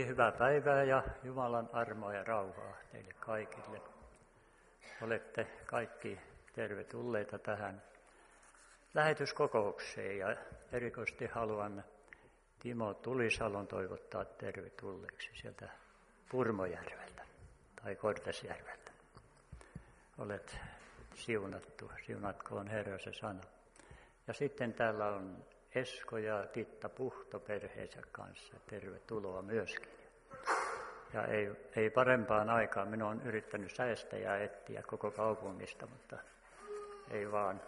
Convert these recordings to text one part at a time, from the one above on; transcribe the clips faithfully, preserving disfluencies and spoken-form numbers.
Hyvää päivää ja Jumalan armoa ja rauhaa teille kaikille. Olette kaikki tervetulleita tähän lähetyskokoukseen ja erikoisesti haluan Timo Tulisalon toivottaa tervetulleeksi sieltä Purmojärveltä tai Kortesjärveltä. Olet siunattu, siunatkoon Herra se sana. Ja sitten täällä on Esko ja Titta Puhto perheensä kanssa. Tervetuloa myöskin. Ja ei, ei parempaan aikaan. Minä olen yrittänyt säästäjää etsiä koko kaupungista, mutta ei vaan.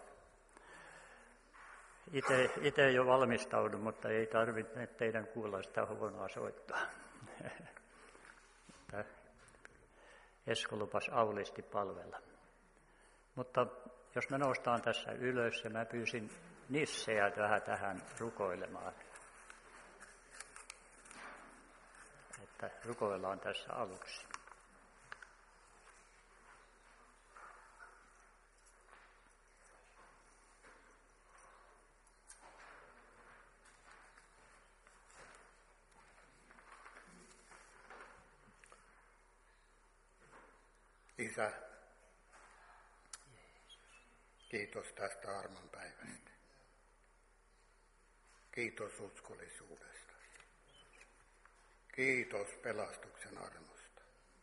Itse jo valmistaudun, mutta ei tarvitse teidän kuulla sitä huonoa soittaa. Esko lupas auliisti palvella. Mutta jos me noustaan tässä ylös ja mä pyysin Nisseä vähän tähän rukoilemaan. Että rukoillaan tässä aluksi. Isä, kiitos tästä armon päivästä. Kiitos uskollisuudesta. Kiitos pelastuksen armosta.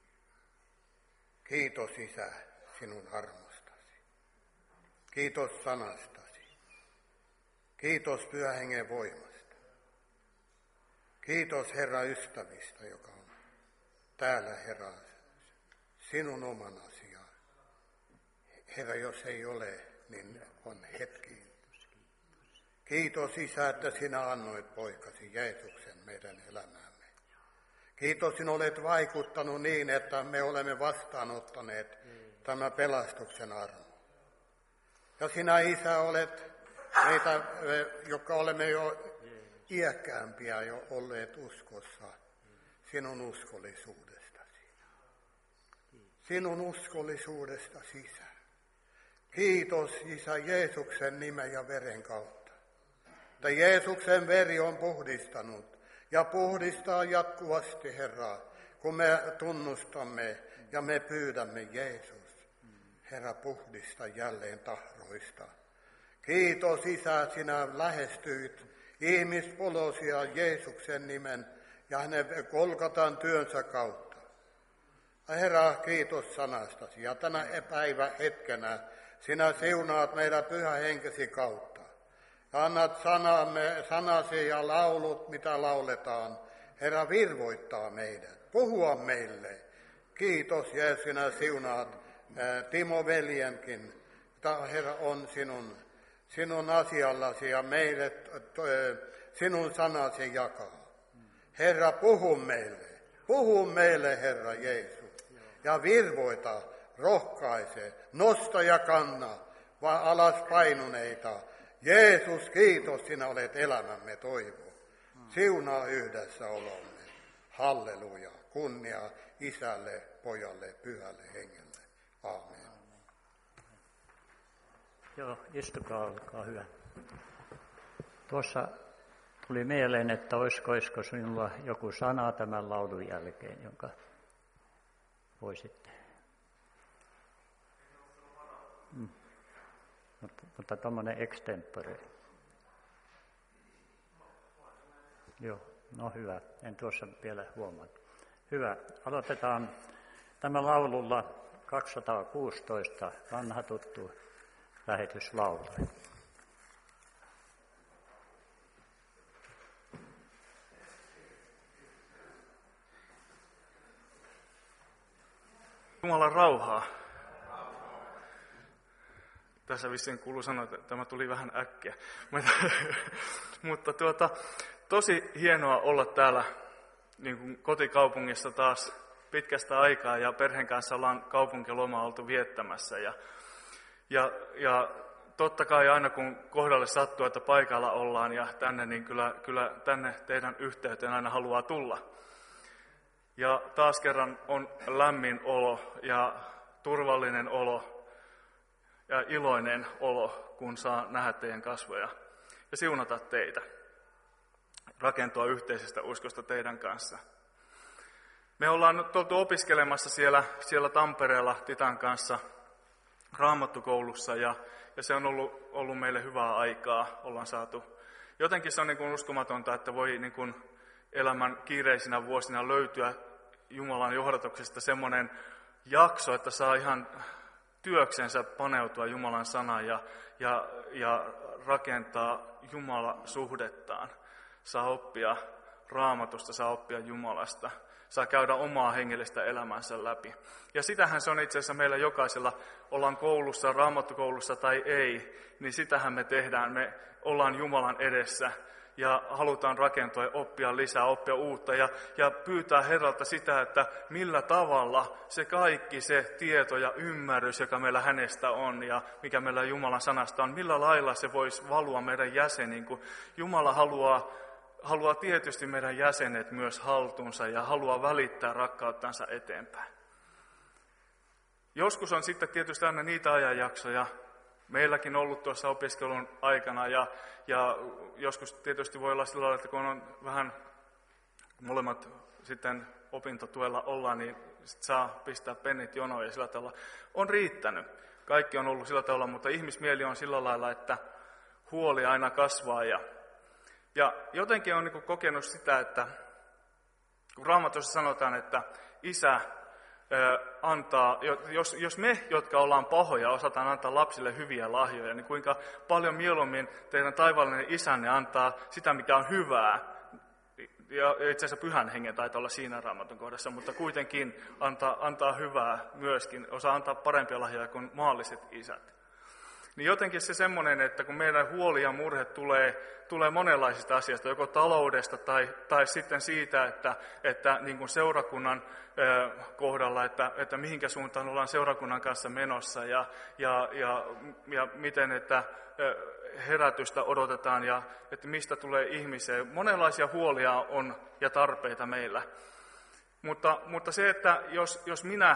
Kiitos Isä sinun armostasi. Kiitos sanastasi. Kiitos Pyhän Hengen voimasta. Kiitos Herra ystävistä, joka on täällä Herra sinun oman asiaan. Herra, jos ei ole, niin on hetki. Kiitos Isä, että sinä annoit poikasi Jeesuksen meidän elämäämme. Kiitos, sinä olet vaikuttanut niin, että me olemme vastaanottaneet tämän pelastuksen armon. Ja sinä Isä olet meitä, jotka olemme jo iäkkäämpiä jo olleet uskossa, sinun uskollisuudestasi. Sinun uskollisuudestasi, Isä. Kiitos Isä Jeesuksen nimen ja veren kautta. Että Jeesuksen veri on puhdistanut ja puhdistaa jatkuvasti, Herra, kun me tunnustamme ja me pyydämme Jeesus. Herra, puhdista jälleen tahroista. Kiitos Isä, sinä lähestyit ihmispolosia Jeesuksen nimen ja hänen Golgatan työnsä kautta. Herra, kiitos sanastasi ja tänä päivä hetkenä sinä siunaat meidän Pyhä Henkesi kautta. Ja annat sanamme, sanasi ja laulut, mitä lauletaan. Herra, virvoittaa meidät, puhua meille. Kiitos, Jeesus, sinä siunaat ää, Timo veljenkin. Tämä, Herra, on sinun, sinun asiallasi ja meille to, sinun sanasi jakaa. Herra, puhu meille, puhu meille, Herra Jeesus. Ja virvoita, rohkaise, nosta ja kanna, vaan alas painuneita. Jeesus, kiitos, sinä olet elämämme toivo. Siunaa yhdessä olomme. Halleluja. Kunnia Isälle, Pojalle, Pyhälle Hengelle. Aamen. Joo, istukaa, olkaa hyvä. Tuossa tuli mieleen, että olisiko, olisiko sinulla joku sana tämän laulun jälkeen, jonka voisitte. Mm. Mutta, mutta tuommoinen extempore. Joo, no hyvä. En tuossa vielä huomaa. Hyvä. Aloitetaan tämä laululla kaksisataakuusitoista, vanha tuttu lähetyslaulu. Jumalan rauhaa. Tässä vissiin kuuluu sanoa, että tämä tuli vähän äkkiä. Mutta tuota, tosi hienoa olla täällä niin kuin kotikaupungissa taas pitkästä aikaa ja perheen kanssa ollaan kaupunkilomaa oltu viettämässä. Ja, ja, ja totta kai aina kun kohdalle sattuu, että paikalla ollaan ja tänne, niin kyllä, kyllä tänne teidän yhteyteen aina haluaa tulla. Ja taas kerran on lämmin olo ja turvallinen olo ja iloinen olo, kun saa nähdä teidän kasvoja ja siunata teitä, rakentua yhteisestä uskosta teidän kanssa. Me ollaan nyt oltu opiskelemassa siellä, siellä Tampereella Titan kanssa Raamattukoulussa ja, ja se on ollut, ollut meille hyvää aikaa. Ollaan saatu. Jotenkin se on niin kuin uskomatonta, että voi niin kuin elämän kiireisinä vuosina löytyä Jumalan johdatuksesta semmoinen jakso, että saa ihan työksensä paneutua Jumalan sanaan ja, ja, ja rakentaa Jumala-suhdettaan. Saa oppia Raamatusta, saa oppia Jumalasta, saa käydä omaa hengellistä elämänsä läpi. Ja sitähän se on itse asiassa meillä jokaisella, ollaan koulussa, Raamattukoulussa tai ei, niin sitähän me tehdään. Me ollaan Jumalan edessä ja halutaan rakentua ja oppia lisää, oppia uutta ja, ja pyytää Herralta sitä, että millä tavalla se kaikki se tieto ja ymmärrys, joka meillä hänestä on ja mikä meillä Jumalan sanasta on, millä lailla se voisi valua meidän jäseniin, kun Jumala haluaa, haluaa tietysti meidän jäsenet myös haltuunsa ja haluaa välittää rakkauttansa eteenpäin. Joskus on sitten tietysti aina niitä ajanjaksoja, meilläkin ollut tuossa opiskelun aikana ja, ja joskus tietysti voi olla sillä lailla, että kun on vähän molemmat sitten opintotuella ollaan, niin sit saa pistää pennit jonoon ja sillä tavalla on riittänyt. Kaikki on ollut sillä tavalla, mutta ihmismieli on sillä lailla, että huoli aina kasvaa. Ja, ja jotenkin on niin kuin kokenut sitä, että kun Raamatussa sanotaan, että isä antaa, jos, jos me, jotka ollaan pahoja, osataan antaa lapsille hyviä lahjoja, niin kuinka paljon mieluummin teidän taivaallinen isänne antaa sitä, mikä on hyvää. Ja itse asiassa pyhän hengen taitaa olla siinä Raamatun kohdassa, mutta kuitenkin antaa, antaa hyvää myöskin, osaa antaa parempia lahjoja kuin maalliset isät. Niin jotenkin se semmoinen, että kun meidän huoli ja murhe tulee, tulee monenlaisista asioista, joko taloudesta tai, tai sitten siitä, että, että niin kuin seurakunnan ö, kohdalla, että, että mihinkä suuntaan ollaan seurakunnan kanssa menossa ja, ja, ja, ja miten, että ö, herätystä odotetaan ja että mistä tulee ihmiseen. Monenlaisia huolia on ja tarpeita meillä. Mutta, mutta se, että jos, jos minä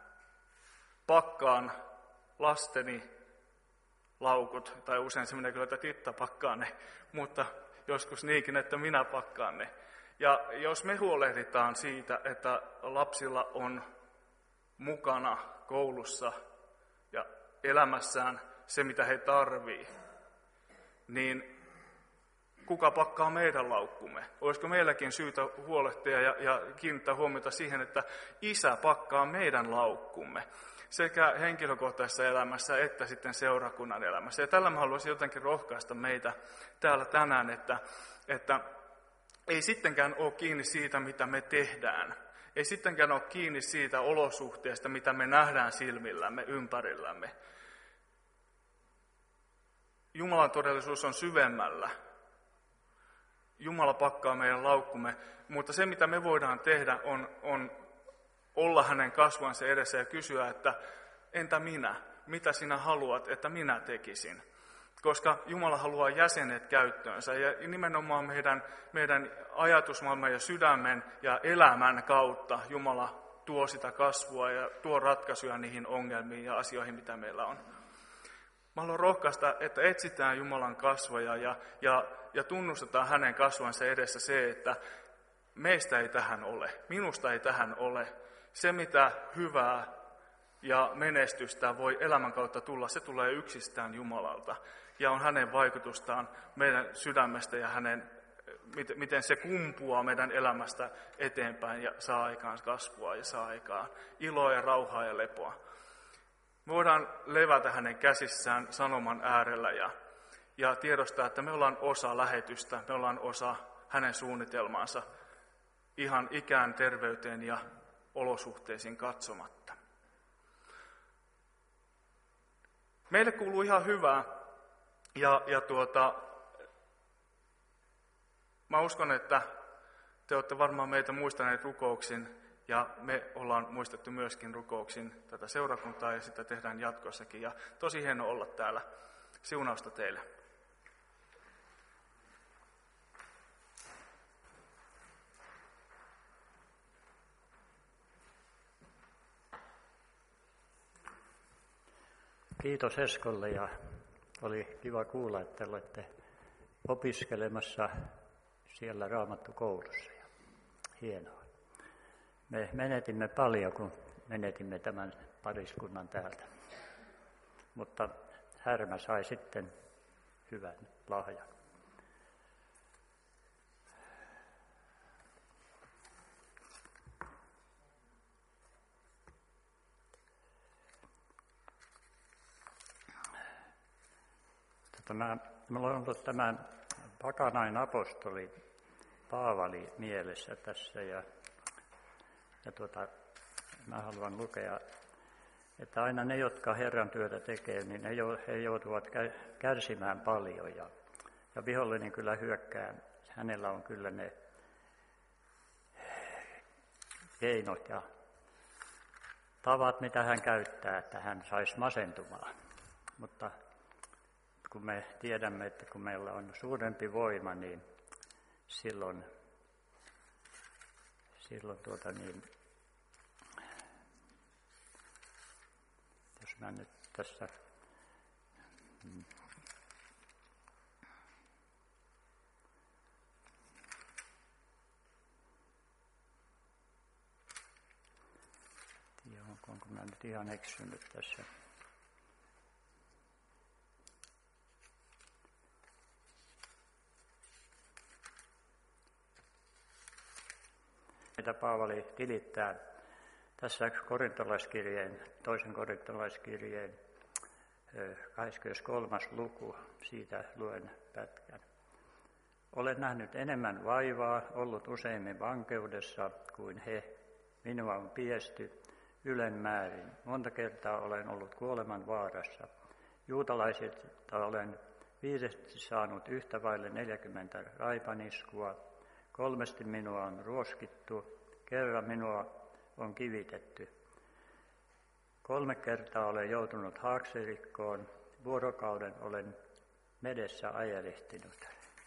pakkaan lasteni laukut, tai usein se menee kyllä, että Titta pakkaa ne, mutta joskus niinkin, että minä pakkaan ne. Ja jos me huolehditaan siitä, että lapsilla on mukana koulussa ja elämässään se, mitä he tarvii, niin kuka pakkaa meidän laukkumme? Olisiko meilläkin syytä huolehtia ja, ja kiinnittää huomiota siihen, että isä pakkaa meidän laukkumme? Sekä henkilökohtaisessa elämässä että sitten seurakunnan elämässä. Ja tällä mä haluaisin jotenkin rohkaista meitä täällä tänään, että, että ei sittenkään ole kiinni siitä, mitä me tehdään. Ei sittenkään ole kiinni siitä olosuhteesta, mitä me nähdään silmillämme, ympärillämme. Jumalan todellisuus on syvemmällä. Jumala pakkaa meidän laukkumme, mutta se, mitä me voidaan tehdä, on... on olla hänen kasvansa edessä ja kysyä, että entä minä? Mitä sinä haluat, että minä tekisin? Koska Jumala haluaa jäsenet käyttöönsä ja nimenomaan meidän, meidän ajatusmaailman ja sydämen ja elämän kautta Jumala tuo sitä kasvua ja tuo ratkaisuja niihin ongelmiin ja asioihin, mitä meillä on. Mä haluan rohkaista, että etsitään Jumalan kasvoja ja, ja, ja tunnustetaan hänen kasvansa edessä se, että meistä ei tähän ole, minusta ei tähän ole. Se, mitä hyvää ja menestystä voi elämän kautta tulla, se tulee yksistään Jumalalta. Ja on hänen vaikutustaan meidän sydämestä ja hänen, miten se kumpuaa meidän elämästä eteenpäin ja saa aikaan kasvua ja saa aikaan iloa ja rauhaa ja lepoa. Me voidaan levätä hänen käsissään sanoman äärellä ja, ja tiedostaa, että me ollaan osa lähetystä, me ollaan osa hänen suunnitelmaansa ihan ikään, terveyteen ja olosuhteisiin katsomatta. Meille kuuluu ihan hyvää ja, ja tuota, mä uskon, että te olette varmaan meitä muistaneet rukouksin ja me ollaan muistettu myöskin rukouksin tätä seurakuntaa ja sitä tehdään jatkossakin. Ja tosi hienoa olla täällä. Siunausta teille. Kiitos Eskolle ja oli kiva kuulla, että olette opiskelemassa siellä Raamattukoulussa. Hienoa. Me menetimme paljon, kun menetimme tämän pariskunnan täältä. Mutta Härmä sai sitten hyvän lahjan. Tämä, minulla on ollut tämä Pakanain apostoli Paavali mielessä tässä ja, ja tuota, mä haluan lukea, että aina ne, jotka Herran työtä tekee, niin ne, he joutuvat kärsimään paljon ja, ja vihollinen kyllä hyökkää. Hänellä on kyllä ne keinot ja tavat, mitä hän käyttää, että hän saisi masentumaan. Mutta kun me tiedämme, että kun meillä on suurempi voima, niin silloin, silloin tuota niin, jos mä nyt tässä hmm, tiedä, onko mä nyt ihan eksynyt tässä. Mitä Paavali tilittää tässä korintolaiskirjeen, toisen korintolaiskirjeen kahdeskymmeneskolmas luku, siitä luen pätkän. Olen nähnyt enemmän vaivaa, ollut useimmin vankeudessa kuin he. Minua on piesty ylenmäärin. Monta kertaa olen ollut kuoleman vaarassa. Juutalaisilta olen viidesti saanut yhtä vaille neljäkymmentä raipaniskua. Kolmesti minua on ruoskittu, kerran minua on kivitetty. Kolme kertaa olen joutunut haaksirikkoon, vuorokauden olen medessä ajelehtinut.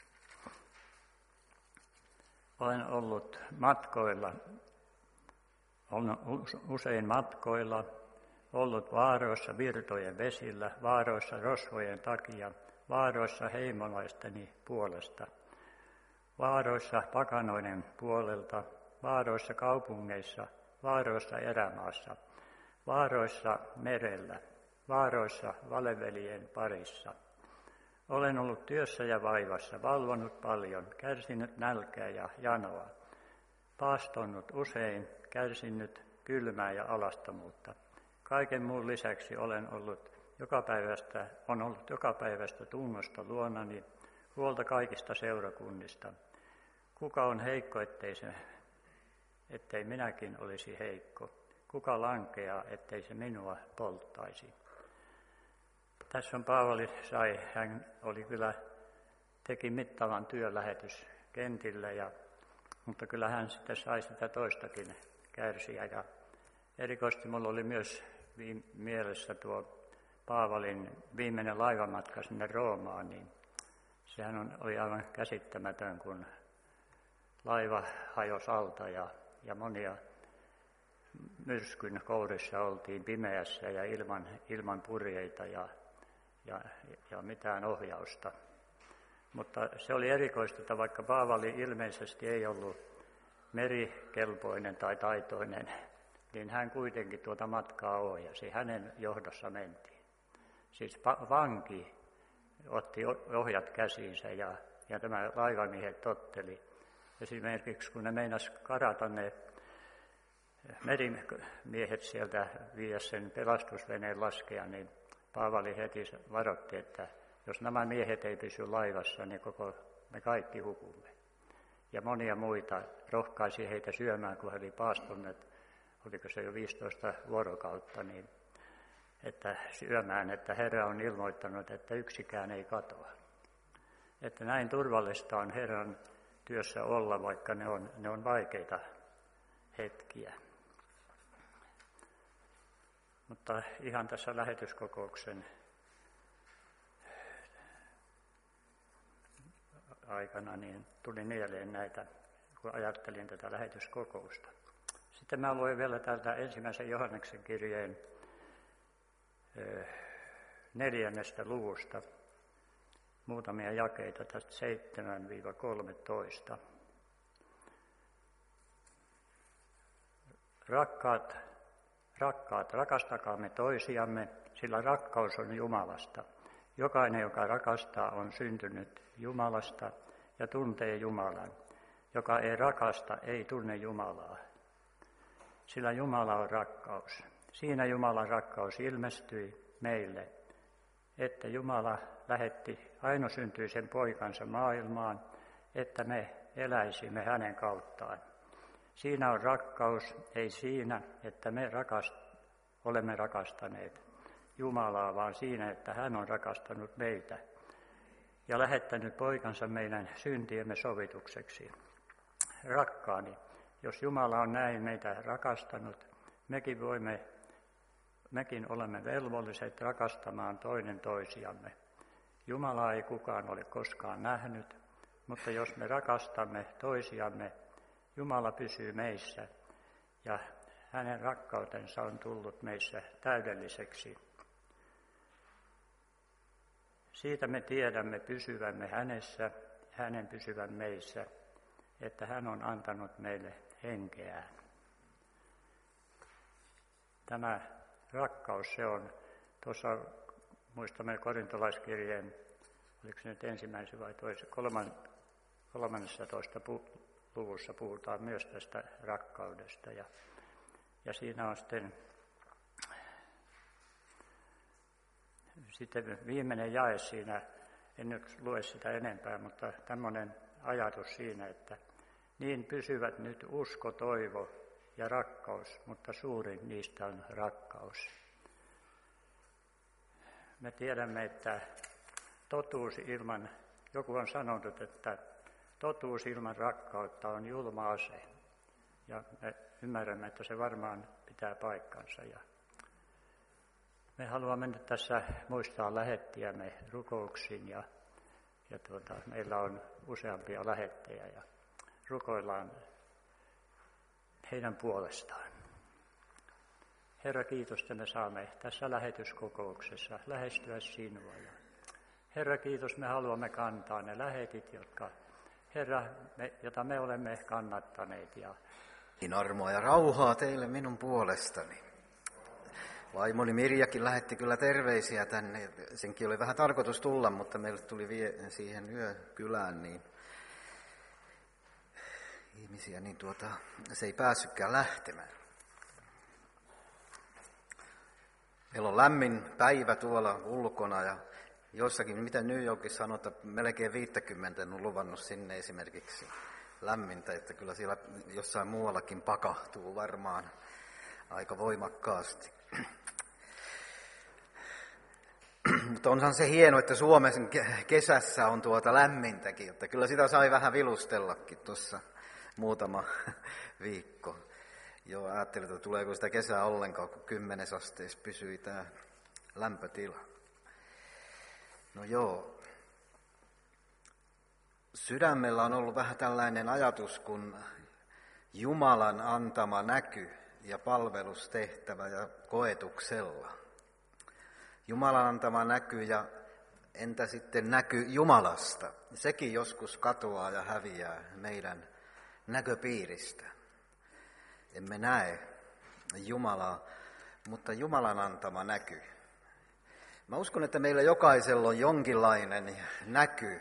Olen ollut matkoilla, olen usein matkoilla, ollut vaaroissa virtojen vesillä, vaaroissa rosvojen takia, vaaroissa heimolaisteni puolesta. Vaaroissa pakanoiden puolelta, vaaroissa kaupungeissa, vaaroissa erämaassa, vaaroissa merellä, vaaroissa valeveljen parissa. Olen ollut työssä ja vaivassa, valvonut paljon, kärsinyt nälkää ja janoa, paastonnut usein, kärsinyt kylmää ja alastomuutta. Kaiken muun lisäksi olen ollut jokapäiväistä, on ollut jokapäiväistä tunnosta luonani, huolta kaikista seurakunnista. Kuka on heikko, ettei, se, ettei minäkin olisi heikko? Kuka lankeaa, ettei se minua polttaisi? Tässä on Paavali sai, hän oli kyllä, teki mittavan työlähetyskentillä, ja, mutta kyllä hän sitten sai sitä toistakin kärsiä. Ja erikoisesti minulla oli myös mielessä tuo Paavalin viimeinen laivamatka sinne Roomaan, niin sehän on, oli aivan käsittämätön, kun laiva hajosi alta ja, ja monia myrskyn kourissa oltiin pimeässä ja ilman, ilman purjeita ja, ja, ja mitään ohjausta. Mutta se oli erikoista, että vaikka Paavali ilmeisesti ei ollut merikelpoinen tai taitoinen, niin hän kuitenkin tuota matkaa ohjasi. Hänen johdossa mentiin. Siis vanki otti ohjat käsiinsä ja, ja tämä laivamiehet totteli. Esimerkiksi kun ne meinas karata ne merimiehet sieltä viedä sen pelastusveneen laskea, niin Paavali heti varoitti, että jos nämä miehet ei pysy laivassa, niin koko me kaikki hukumme. Ja monia muita rohkaisi heitä syömään, kun he oli paastunneet, oliko se jo viisitoista vuorokautta, niin että syömään, että Herra on ilmoittanut, että yksikään ei katoa. Että näin turvallista on Herran työssä olla, vaikka ne on, ne on vaikeita hetkiä. Mutta ihan tässä lähetyskokouksen aikana niin tuli mieleen näitä, kun ajattelin tätä lähetyskokousta. Sitten mä luen vielä täältä ensimmäisen Johanneksen kirjeen neljännestä luvusta muutamia jakeita tästä seitsemän kolmetoista. Rakkaat, rakkaat, rakastakaamme toisiamme, sillä rakkaus on Jumalasta. Jokainen, joka rakastaa, on syntynyt Jumalasta ja tuntee Jumalan. Joka ei rakasta, ei tunne Jumalaa. Sillä Jumala on rakkaus. Siinä Jumalan rakkaus ilmestyi meille, että Jumala lähetti ainoasyntyisen poikansa maailmaan, että me eläisimme hänen kauttaan. Siinä on rakkaus, ei siinä, että me rakast, olemme rakastaneet Jumalaa, vaan siinä, että hän on rakastanut meitä ja lähettänyt poikansa meidän syntiemme sovitukseksi. Rakkaani, jos Jumala on näin meitä rakastanut, mekin voimme, mekin olemme velvolliset rakastamaan toinen toisiamme. Jumalaa ei kukaan ole koskaan nähnyt, mutta jos me rakastamme toisiamme, Jumala pysyy meissä ja hänen rakkautensa on tullut meissä täydelliseksi. Siitä me tiedämme pysyvämme hänessä, hänen pysyvän meissä, että hän on antanut meille henkeään. Tämä rakkaus, se on tuossa, muistamme korintolaiskirjeen, oliko se nyt ensimmäisen vai toisen, kolman, kolmannessatoista luvussa puhutaan myös tästä rakkaudesta. Ja, ja siinä on sitten, sitten viimeinen jae siinä, en nyt lue sitä enempää, mutta tämmöinen ajatus siinä, että niin pysyvät nyt usko, toivo ja rakkaus, mutta suurin niistä on rakkaus. Me tiedämme, että totuus ilman, joku on sanonut, että totuus ilman rakkautta on julma ase. Ja me ymmärrämme, että se varmaan pitää paikkansa. Ja me haluamme nyt tässä muistaa lähettiämme rukouksiin ja, ja tuota, meillä on useampia lähettejä ja rukoillaan heidän puolestaan. Herra, kiitos, että me saamme tässä lähetyskokouksessa lähestyä sinua. Ja Herra, kiitos, me haluamme kantaa ne lähetit, jotka, Herra, me, jota me olemme kannattaneet. Ja niin armoa ja rauhaa teille minun puolestani. Vaimoni Mirjakin lähetti kyllä terveisiä tänne. Senkin oli vähän tarkoitus tulla, mutta meille tuli vie siihen yökylään niin ihmisiä, niin tuota, se ei päässytkään lähtemään. Meillä on lämmin päivä tuolla ulkona ja jossakin, mitä New Yorkissa sanotaan, melkein viisikymmentä on luvannut sinne esimerkiksi lämmintä, että kyllä siellä jossain muuallakin pakahtuu varmaan aika voimakkaasti. Mutta onhan se hieno, että Suomessa kesässä on tuota lämmintäkin, että kyllä sitä sai vähän vilustellakin tuossa muutama viikko. Joo, ajattelin, että tuleeko sitä kesää ollenkaan, kun kymmenes asteessa pysyi tämä lämpötila. No joo. Sydämellä on ollut vähän tällainen ajatus, kun Jumalan antama näky ja palvelustehtävä ja koetuksella. Jumalan antama näky ja entä sitten näky Jumalasta? Sekin joskus katoaa ja häviää meidän näköpiiristä. Emme näe Jumalaa, mutta Jumalan antama näky. Mä uskon, että meillä jokaisella on jonkinlainen näky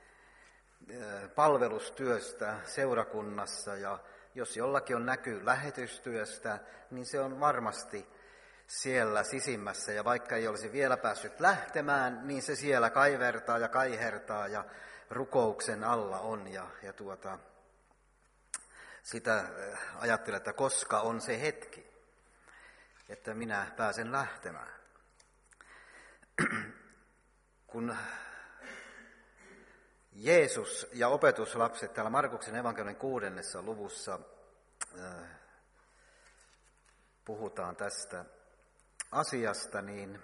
palvelustyöstä seurakunnassa ja jos jollakin on näky lähetystyöstä, niin se on varmasti siellä sisimmässä ja vaikka ei olisi vielä päässyt lähtemään, niin se siellä kaivertaa ja kaihertaa ja rukouksen alla on ja, ja tuota, sitä ajattelen, että koska on se hetki, että minä pääsen lähtemään. Kun Jeesus ja opetuslapset täällä Markuksen evankeliumin kuudennessa luvussa äh, puhutaan tästä asiasta, niin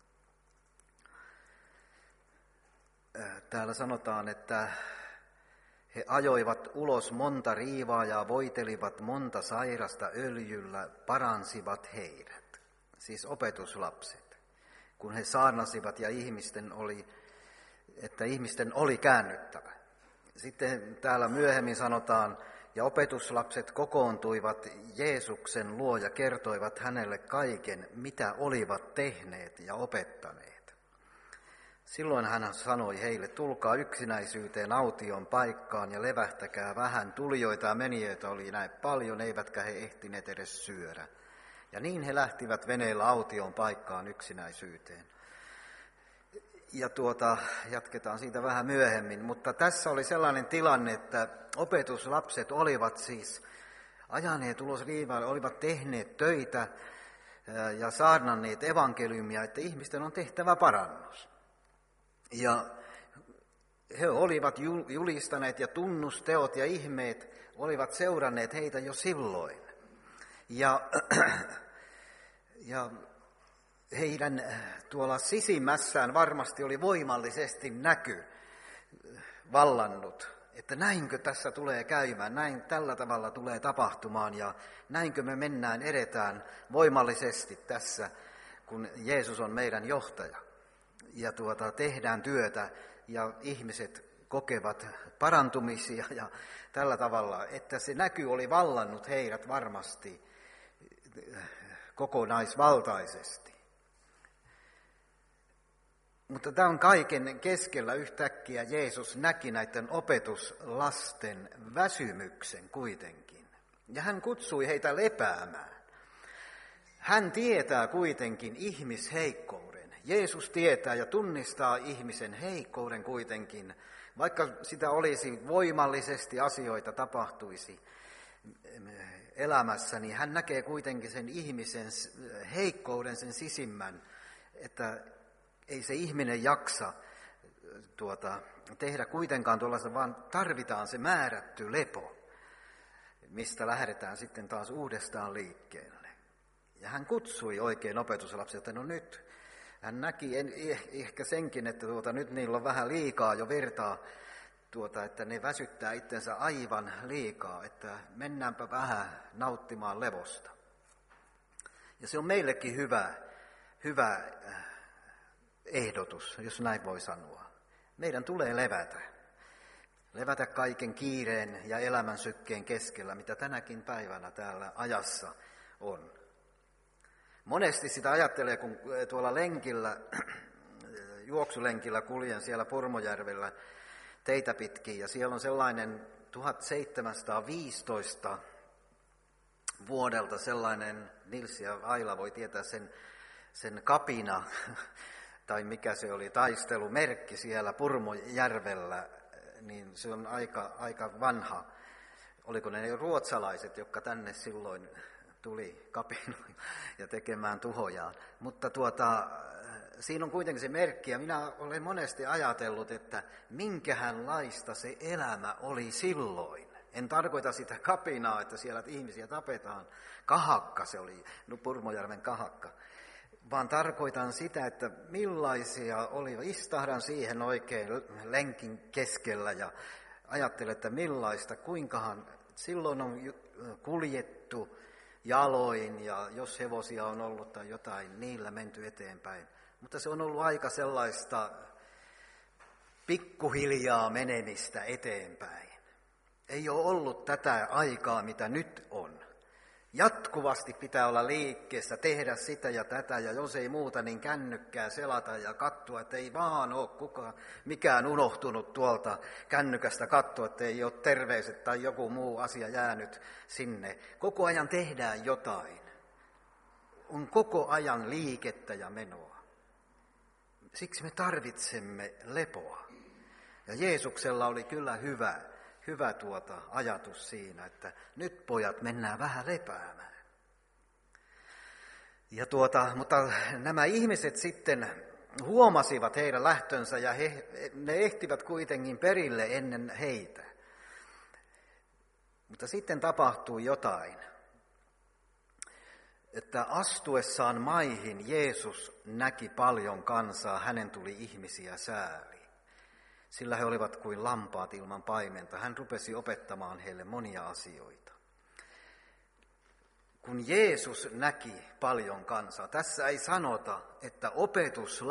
äh, täällä sanotaan, että he ajoivat ulos monta riivaajaa, voitelivat monta sairasta öljyllä, paransivat heidät, siis opetuslapset, kun he saarnasivat ja ihmisten oli, että ihmisten oli käännyttävä. Sitten täällä myöhemmin sanotaan, Ja opetuslapset kokoontuivat Jeesuksen luo ja kertoivat hänelle kaiken, mitä olivat tehneet ja opettaneet. Silloin hän sanoi heille, tulkaa yksinäisyyteen aution paikkaan ja levähtäkää vähän. Tulijoita ja menijöitä oli näin paljon, eivätkä he ehtineet edes syödä. Ja niin he lähtivät veneellä aution paikkaan yksinäisyyteen. Ja tuota, jatketaan siitä vähän myöhemmin, mutta tässä oli sellainen tilanne, että opetuslapset olivat siis ajaneet ulos riivaalle, olivat tehneet töitä ja saarnanneet evankeliumia, että ihmisten on tehtävä parannus. Ja he olivat julistaneet ja tunnusteot ja ihmeet olivat seuranneet heitä jo silloin. Ja, ja heidän tuolla sisimmässään varmasti oli voimallisesti näky vallannut, että näinkö tässä tulee käymään, näin tällä tavalla tulee tapahtumaan ja näinkö me mennään, edetään voimallisesti tässä, kun Jeesus on meidän johtaja. Ja tuota, tehdään työtä ja ihmiset kokevat parantumisia ja tällä tavalla, että se näky oli vallannut heidät varmasti kokonaisvaltaisesti. Mutta tämän kaiken keskellä yhtäkkiä Jeesus näki näiden opetuslasten väsymyksen kuitenkin. Ja hän kutsui heitä lepäämään. Hän tietää kuitenkin ihmisheikkouden. Jeesus tietää ja tunnistaa ihmisen heikkouden kuitenkin, vaikka sitä olisi voimallisesti asioita tapahtuisi elämässä, niin hän näkee kuitenkin sen ihmisen heikkouden, sen sisimmän, että ei se ihminen jaksa tuota, tehdä kuitenkaan tuollaista, vaan tarvitaan se määrätty lepo, mistä lähdetään sitten taas uudestaan liikkeelle. Ja hän kutsui oikein opetuslapsia, että no nyt, hän näki en, ehkä senkin, että tuota, nyt niillä on vähän liikaa jo virtaa, tuota, että ne väsyttää itsensä aivan liikaa, että mennäänpä vähän nauttimaan levosta. Ja se on meillekin hyvä, hyvä ehdotus, jos näin voi sanoa. Meidän tulee levätä. Levätä kaiken kiireen ja elämän sykkeen keskellä, mitä tänäkin päivänä täällä ajassa on. Monesti sitä ajattelee, kun tuolla lenkillä, juoksulenkillä kuljen siellä Purmojärvellä teitä pitkin, ja siellä on sellainen tuhatseitsemänsataaviisitoista vuodelta sellainen, Nils ja Aila voi tietää sen, sen kapina, tai mikä se oli, taistelumerkki siellä Purmojärvellä, niin se on aika, aika vanha. Oliko ne ruotsalaiset, jotka tänne silloin tuli kapinoimaan ja tekemään tuhojaan. Mutta tuota, siinä on kuitenkin se merkki, ja minä olen monesti ajatellut, että minkähänlaista se elämä oli silloin. En tarkoita sitä kapinaa, että siellä ihmisiä tapetaan. Kahakka se oli, no Purmojärven kahakka. Vaan tarkoitan sitä, että millaisia oli, istahdan siihen oikein lenkin keskellä ja ajattelen, että millaista, kuinkahan silloin on kuljettu jaloin ja jos hevosia on ollut tai jotain, niillä menty eteenpäin. Mutta se on ollut aika sellaista pikkuhiljaa menemistä eteenpäin. Ei ole ollut tätä aikaa, mitä nyt on. Jatkuvasti pitää olla liikkeessä, tehdä sitä ja tätä, ja jos ei muuta, niin kännykkää selata ja katsoa, että ei vaan ole kukaan, mikään unohtunut tuolta kännykästä katsoa, että ei ole terveiset tai joku muu asia jäänyt sinne. Koko ajan tehdään jotain. On koko ajan liikettä ja menoa. Siksi me tarvitsemme lepoa. Ja Jeesuksella oli kyllä hyvä. Hyvä tuota ajatus siinä, että nyt pojat mennään vähän lepäämään. Ja tuota, mutta nämä ihmiset sitten huomasivat heidän lähtönsä ja he, ne ehtivät kuitenkin perille ennen heitä. Mutta sitten tapahtui jotain, että astuessaan maihin Jeesus näki paljon kansaa, hänen tuli ihmisiä sääli. Sillä he olivat kuin lampaat ilman paimenta. Hän rupesi opettamaan heille monia asioita. Kun Jeesus näki paljon kansaa, tässä ei sanota, että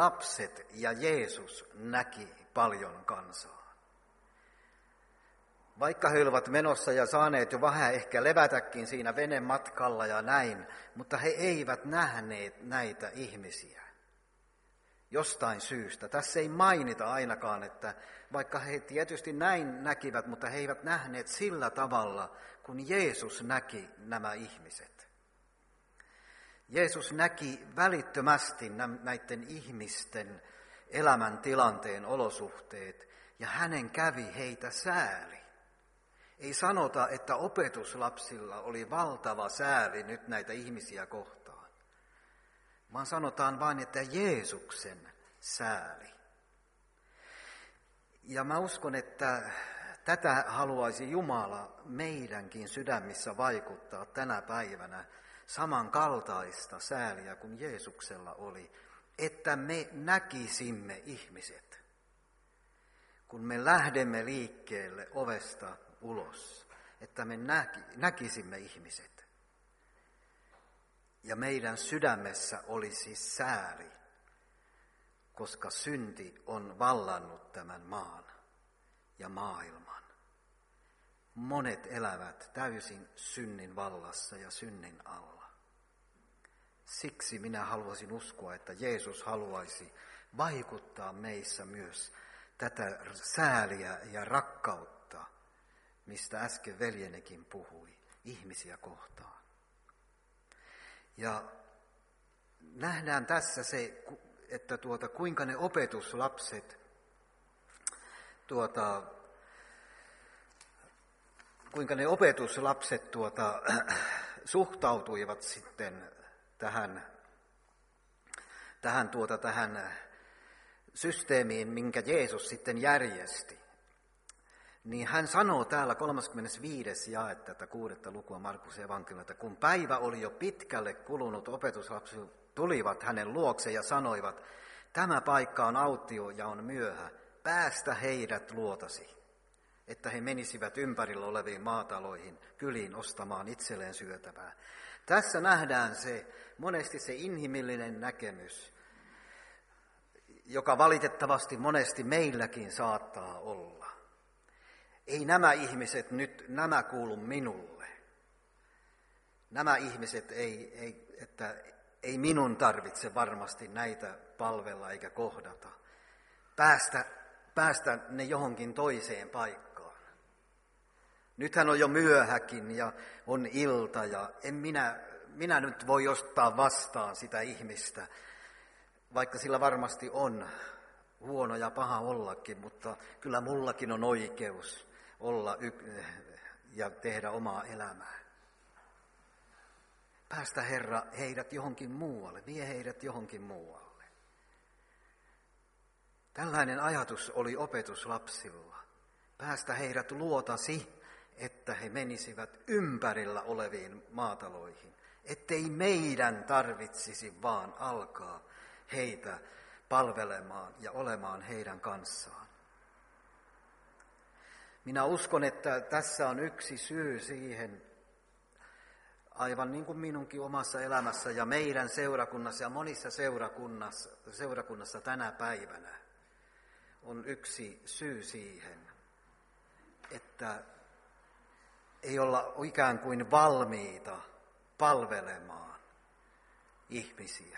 opetuslapset ja Jeesus näki paljon kansaa. Vaikka he olivat menossa ja saaneet jo vähän ehkä levätäkin siinä venematkalla ja näin, mutta he eivät nähneet näitä ihmisiä jostain syystä. Tässä ei mainita ainakaan, että vaikka he tietysti näin näkivät, mutta he eivät nähneet sillä tavalla, kun Jeesus näki nämä ihmiset. Jeesus näki välittömästi näiden ihmisten elämäntilanteen olosuhteet ja hänen kävi heitä sääli. Ei sanota, että opetuslapsilla oli valtava sääli nyt näitä ihmisiä kohtaan, vaan sanotaan vain, että Jeesuksen sääli. Ja mä uskon, että tätä haluaisi Jumala meidänkin sydämissä vaikuttaa tänä päivänä, samankaltaista sääliä kuin Jeesuksella oli, että me näkisimme ihmiset, kun me lähdemme liikkeelle ovesta ulos, että me näki, näkisimme ihmiset. Ja meidän sydämessä olisi sääli, koska synti on vallannut tämän maan ja maailman. Monet elävät täysin synnin vallassa ja synnin alla. Siksi minä haluaisin uskoa, että Jeesus haluaisi vaikuttaa meissä myös tätä sääliä ja rakkautta, mistä äsken veljenikin puhui, ihmisiä kohtaan. Ja nähdään tässä se, että tuota, kuinka ne opetuslapset tuota, kuinka ne opetuslapset tuota, suhtautuivat sitten tähän, tähän, tuota, tähän systeemiin, minkä Jeesus sitten järjesti. Niin hän sanoo täällä kolmaskymmenesviides jae tätä kuudetta lukua Markuksen evankeliumista, kun päivä oli jo pitkälle kulunut, opetuslapset tulivat hänen luokse ja sanoivat, tämä paikka on autio ja on myöhä, päästä heidät luotasi, että he menisivät ympärillä oleviin maataloihin, kyliin ostamaan itselleen syötävää. Tässä nähdään se, monesti se inhimillinen näkemys, joka valitettavasti monesti meilläkin saattaa olla. Ei nämä ihmiset nyt, nämä kuulu minulle. Nämä ihmiset ei, ei, että ei minun tarvitse varmasti näitä palvella eikä kohdata. Päästä, päästä ne johonkin toiseen paikkaan. Nythän on jo myöhäkin ja on ilta ja en minä, minä nyt voi ostaa vastaan sitä ihmistä, vaikka sillä varmasti on huono ja paha ollakin, mutta kyllä mullakin on oikeus olla y- ja tehdä omaa elämää. Päästä Herra heidät johonkin muualle, vie heidät johonkin muualle. Tällainen ajatus oli opetuslapsilla. Päästä heidät luotasi, että he menisivät ympärillä oleviin maataloihin. Ettei meidän tarvitsisi vaan alkaa heitä palvelemaan ja olemaan heidän kanssaan. Minä uskon, että tässä on yksi syy siihen, aivan niin kuin minunkin omassa elämässä ja meidän seurakunnassa ja monissa seurakunnassa, seurakunnassa tänä päivänä on yksi syy siihen, että ei olla ikään kuin valmiita palvelemaan ihmisiä.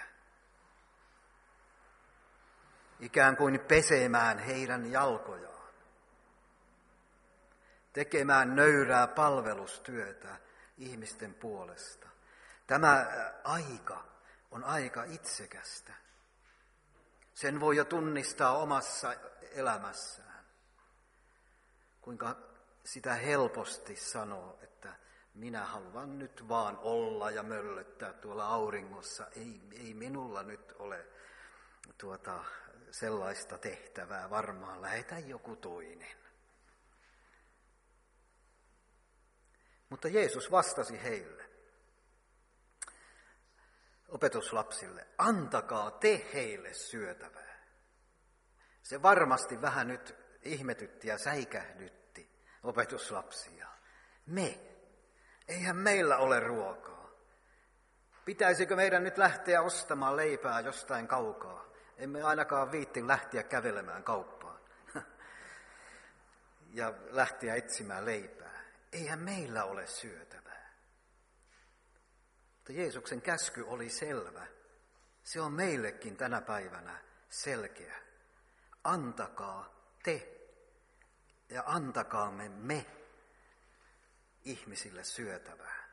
Ikään kuin pesemään heidän jalkojaan. Tekemään nöyrää palvelustyötä ihmisten puolesta. Tämä aika on aika itsekästä. Sen voi jo tunnistaa omassa elämässään. Kuinka sitä helposti sanoo, että minä haluan nyt vaan olla ja möllöttää tuolla auringossa. Ei, ei minulla nyt ole tuota, sellaista tehtävää, varmaan lähetä joku toinen. Mutta Jeesus vastasi heille, opetuslapsille, antakaa te heille syötävää. Se varmasti vähän nyt ihmetytti ja säikähdytti opetuslapsia. Me, eihän meillä ole ruokaa. Pitäisikö meidän nyt lähteä ostamaan leipää jostain kaukaa? Emme ainakaan viitti lähteä kävelemään kauppaan. ja lähteä etsimään leipää. Eihän meillä ole syötävää. Mutta Jeesuksen käsky oli selvä. Se on meillekin tänä päivänä selkeä. Antakaa te ja antakaamme me ihmisille syötävää.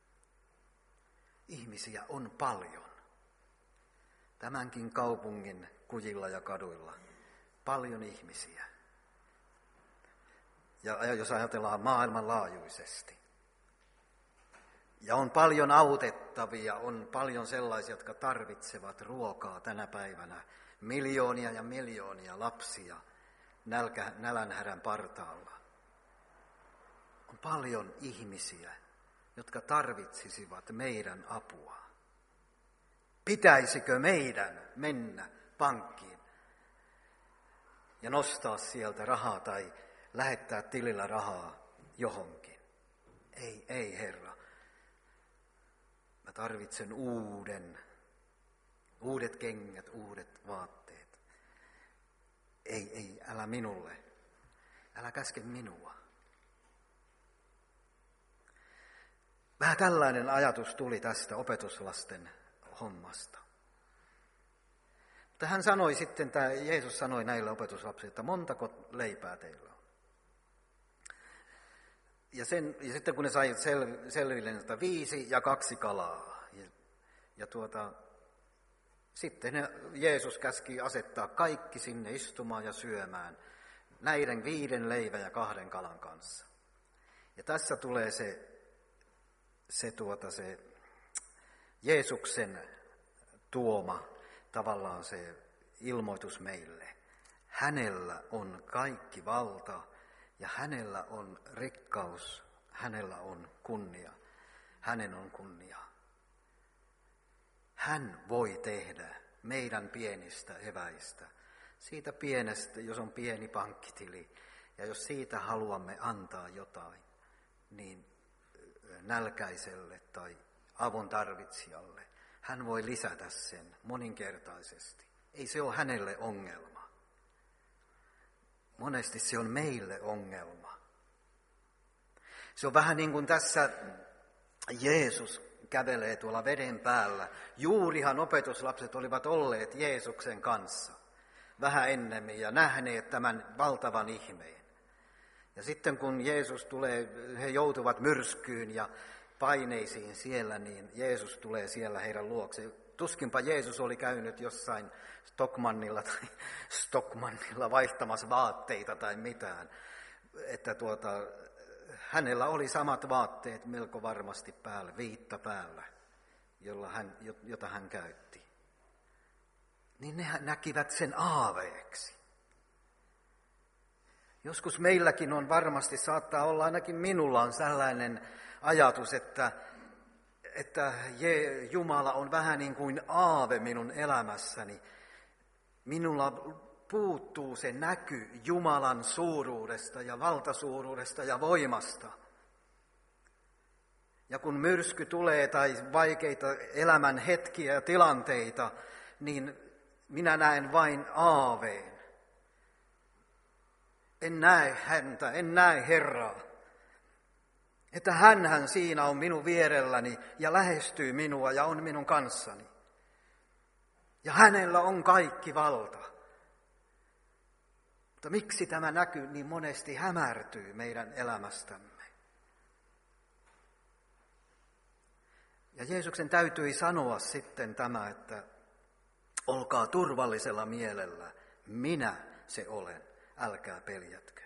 Ihmisiä on paljon. Tämänkin kaupungin kujilla ja kaduilla. Paljon ihmisiä. Ja jos ajatellaan maailmanlaajuisesti. Ja on paljon autettavia, on paljon sellaisia, jotka tarvitsevat ruokaa tänä päivänä. Miljoonia ja miljoonia lapsia nälkä, nälänhädän partaalla. On paljon ihmisiä, jotka tarvitsisivat meidän apua. Pitäisikö meidän mennä pankkiin ja nostaa sieltä rahaa tai lähettää tilillä rahaa johonkin? Ei, ei Herra. Mä tarvitsen uuden, uudet kengät, uudet vaatteet. Ei, ei, älä minulle. Älä käske minua. Vähän tällainen ajatus tuli tästä opetuslasten hommasta. Mutta hän sanoi sitten, tämä Jeesus sanoi näille opetuslapsille, että montako leipää teillä on. Ja, sen, ja sitten kun ne sai sel, selville, että viisi ja kaksi kalaa. Ja, ja tuota, sitten Jeesus käski asettaa kaikki sinne istumaan ja syömään näiden viiden leivän ja kahden kalan kanssa. Ja tässä tulee se, se, tuota, se Jeesuksen tuoma tavallaan se ilmoitus meille. Hänellä on kaikki valta ja hänellä on rikkaus, hänellä on kunnia, hänen on kunnia. Hän voi tehdä meidän pienistä eväistä, siitä pienestä, jos on pieni pankkitili, ja jos siitä haluamme antaa jotain, niin nälkäiselle tai avun tarvitsijalle, hän voi lisätä sen moninkertaisesti. Ei se ole hänelle ongelma. Monesti se on meille ongelma. Se on vähän niin kuin tässä Jeesus kävelee tuolla veden päällä. Juurihan opetuslapset olivat olleet Jeesuksen kanssa vähän ennemmin ja nähneet tämän valtavan ihmeen. Ja sitten kun Jeesus tulee, he joutuvat myrskyyn ja paineisiin siellä, niin Jeesus tulee siellä heidän luokse. Tuskinpa Jeesus oli käynyt jossain Stockmannilla tai Stockmannilla vaihtamassa vaatteita tai mitään. Että tuota, hänellä oli samat vaatteet melko varmasti päällä, viitta päällä, jolla hän, jota hän käytti. Niin ne näkivät sen aaveeksi. Joskus meilläkin on varmasti, saattaa olla, ainakin minulla on sellainen ajatus, että, että Jumala on vähän niin kuin aave minun elämässäni. Minulla puuttuu se näky Jumalan suuruudesta ja valtasuuruudesta ja voimasta. Ja kun myrsky tulee tai vaikeita elämän hetkiä ja tilanteita, niin minä näen vain aaveen. En näe häntä, en näe Herraa. Että hänhän siinä on minun vierelläni ja lähestyy minua ja on minun kanssani. Ja hänellä on kaikki valta. Mutta miksi tämä näky niin monesti hämärtyy meidän elämästämme? Ja Jeesuksen täytyi sanoa sitten tämä, että olkaa turvallisella mielellä, minä se olen, älkää peljätkö.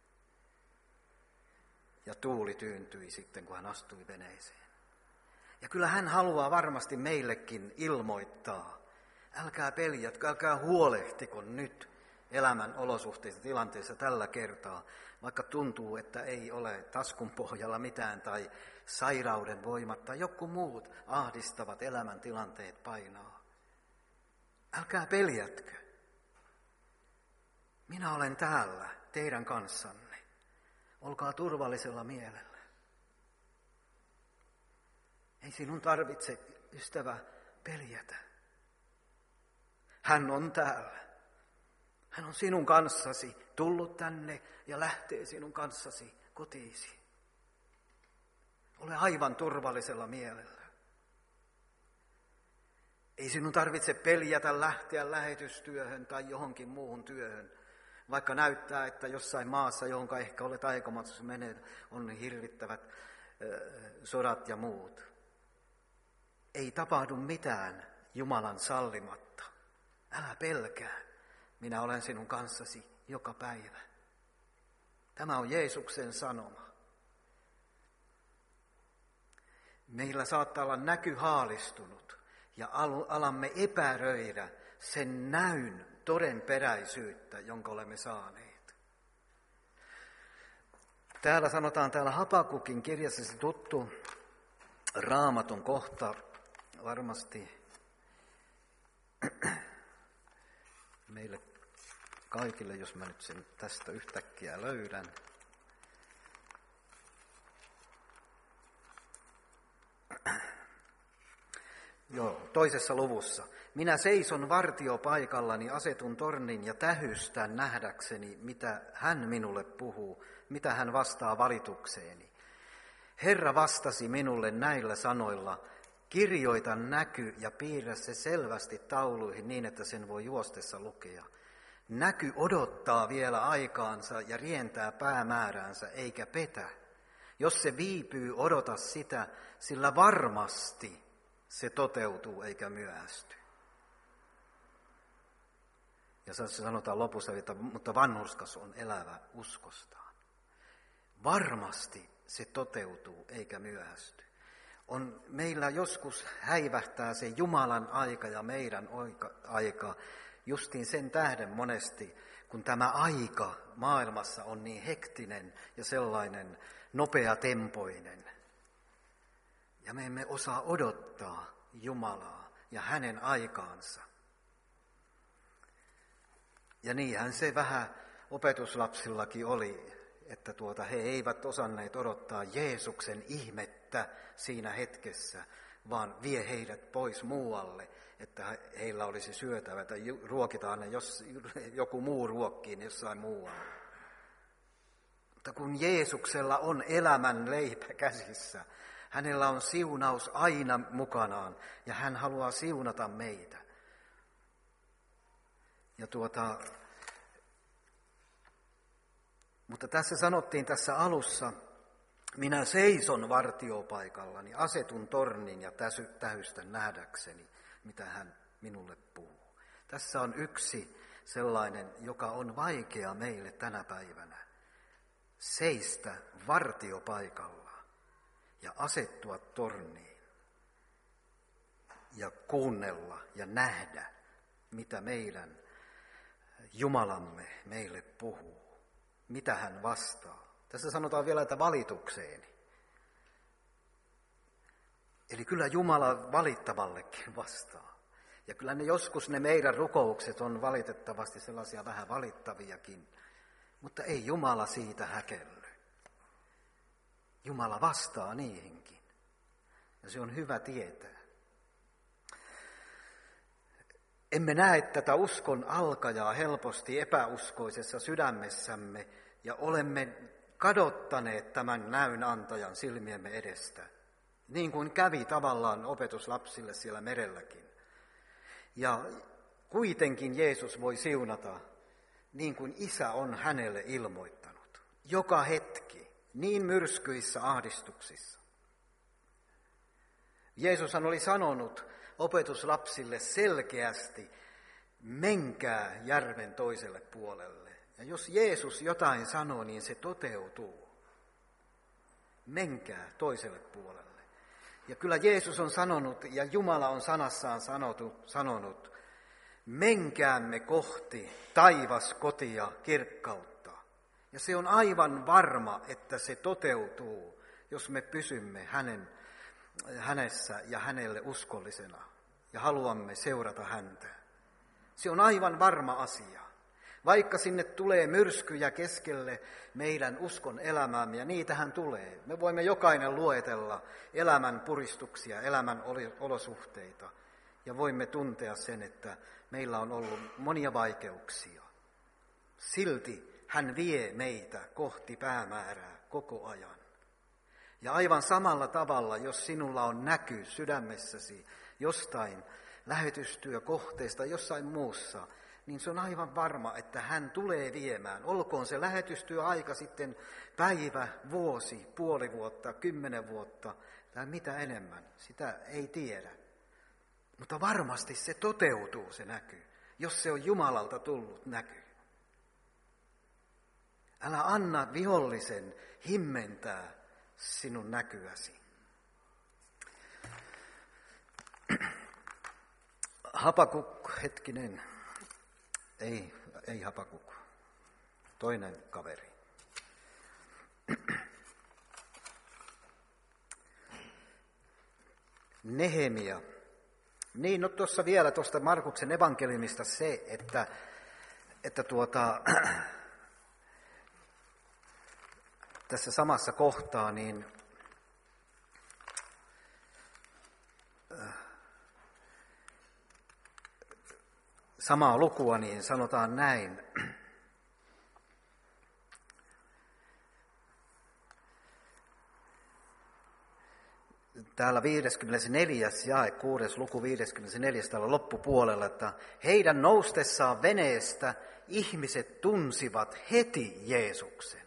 Ja tuuli tyyntyi sitten, kun hän astui veneeseen. Ja kyllä hän haluaa varmasti meillekin ilmoittaa, älkää peljätkö, älkää huolehtiko nyt elämän olosuhteissa tilanteessa tällä kertaa, vaikka tuntuu, että ei ole taskun pohjalla mitään tai sairauden voimat tai joku muut ahdistavat elämäntilanteet painaa. Älkää peljätkö. Minä olen täällä teidän kanssanne. Olkaa turvallisella mielellä. Ei sinun tarvitse, ystävä, peljätä. Hän on täällä. Hän on sinun kanssasi tullut tänne ja lähtee sinun kanssasi kotiisi. Ole aivan turvallisella mielellä. Ei sinun tarvitse peljätä lähteä lähetystyöhön tai johonkin muuhun työhön, vaikka näyttää, että jossain maassa, johon ehkä olet aikomassa menee, on hirvittävät äh, sodat ja muut. Ei tapahdu mitään Jumalan sallimatta. Älä pelkää, minä olen sinun kanssasi joka päivä. Tämä on Jeesuksen sanoma. Meillä saattaa olla näky haalistunut ja alamme epäröidä sen näyn todenperäisyyttä, jonka olemme saaneet. Täällä sanotaan, täällä Habakukin kirjassa se tuttu Raamatun kohta, varmasti meille kaikille, jos mä nyt sen tästä yhtäkkiä löydän. Joo, toisessa luvussa. Minä seison vartiopaikallani, asetun tornin ja tähystän nähdäkseni, mitä hän minulle puhuu, mitä hän vastaa valitukseeni. Herra vastasi minulle näillä sanoilla, kirjoita näky ja piirrä se selvästi tauluihin niin, että sen voi juostessa lukea. Näky odottaa vielä aikaansa ja rientää päämääräänsä eikä petä. Jos se viipyy, odota sitä, sillä varmasti se toteutuu eikä myöhästy. Ja se sanotaan lopussa, että mutta vanhurskas on elävä uskostaan. Varmasti se toteutuu eikä myöhästy. On, meillä joskus häivähtää se Jumalan aika ja meidän aika justiin sen tähden monesti, kun tämä aika maailmassa on niin hektinen ja sellainen nopeatempoinen. Ja me emme osaa odottaa Jumalaa ja hänen aikaansa. Ja niinhän se vähän opetuslapsillakin oli, että tuota, he eivät osanneet odottaa Jeesuksen ihmettä siinä hetkessä, vaan vie heidät pois muualle, että heillä olisi syötävä, että ruokitaan ne, jos joku muu ruokkii jossain muualla. Mutta kun Jeesuksella on elämän leipä käsissä, hänellä on siunaus aina mukanaan ja hän haluaa siunata meitä. Ja tuota, mutta tässä sanottiin tässä alussa, minä seison vartiopaikallani, asetun tornin ja tähystän nähdäkseni, mitä hän minulle puhuu. Tässä on yksi sellainen, joka on vaikea meille tänä päivänä. Seistä vartiopaikalla ja asettua torniin ja kuunnella ja nähdä, mitä meidän Jumalamme meille puhuu. Mitä hän vastaa. Tässä sanotaan vielä, että valitukseeni. Eli kyllä Jumala valittavallekin vastaa. Ja kyllä ne joskus ne meidän rukoukset on valitettavasti sellaisia vähän valittaviakin. Mutta ei Jumala siitä häkelly. Jumala vastaa niihinkin. Ja se on hyvä tietää. Emme näe tätä uskon alkajaa helposti epäuskoisessa sydämessämme ja olemme kadottaneet tämän näyn antajan silmiemme edestä. Niin kuin kävi tavallaan opetuslapsille siellä merelläkin. Ja kuitenkin Jeesus voi siunata niin kuin Isä on hänelle ilmoittanut. Joka hetki, niin myrskyissä ahdistuksissa. Jeesushan oli sanonut opetuslapsille selkeästi, menkää järven toiselle puolelle. Ja jos Jeesus jotain sanoo, niin se toteutuu. Menkää toiselle puolelle. Ja kyllä Jeesus on sanonut, ja Jumala on sanassaan sanotu, sanonut, menkäämme kohti taivaskotia kirkkautta. Ja se on aivan varma, että se toteutuu, jos me pysymme hänen, hänessä ja hänelle uskollisena ja haluamme seurata häntä. Se on aivan varma asia. Vaikka sinne tulee myrskyjä keskelle meidän uskon elämäämme, ja niitähän tulee. Me voimme jokainen luetella elämän puristuksia, elämän olosuhteita, ja voimme tuntea sen, että meillä on ollut monia vaikeuksia. silti hän vie meitä kohti päämäärää koko ajan. Ja aivan samalla tavalla, jos sinulla on näky sydämessäsi jostain lähetystyökohteesta, jossain muussa, niin se on aivan varma, että hän tulee viemään. Olkoon se lähetystyöaika sitten päivä, vuosi, puoli vuotta, kymmenen vuotta tai mitä enemmän. Sitä ei tiedä. Mutta varmasti se toteutuu se näky, jos se on Jumalalta tullut näky. Älä anna vihollisen himmentää sinun näkyäsi. Habakuk, hetkinen. Ei, ei Habakuk. Toinen kaveri. Nehemia. Niin, no tuossa vielä tuosta Markuksen evankeliumista se, että, että tuota, tässä samassa kohtaa niin samaa lukua, niin sanotaan näin. Täällä viideskymmenesneljäs jae, kuudes luku viideskymmenesneljäs täällä loppupuolella, että heidän noustessaan veneestä ihmiset tunsivat heti Jeesuksen.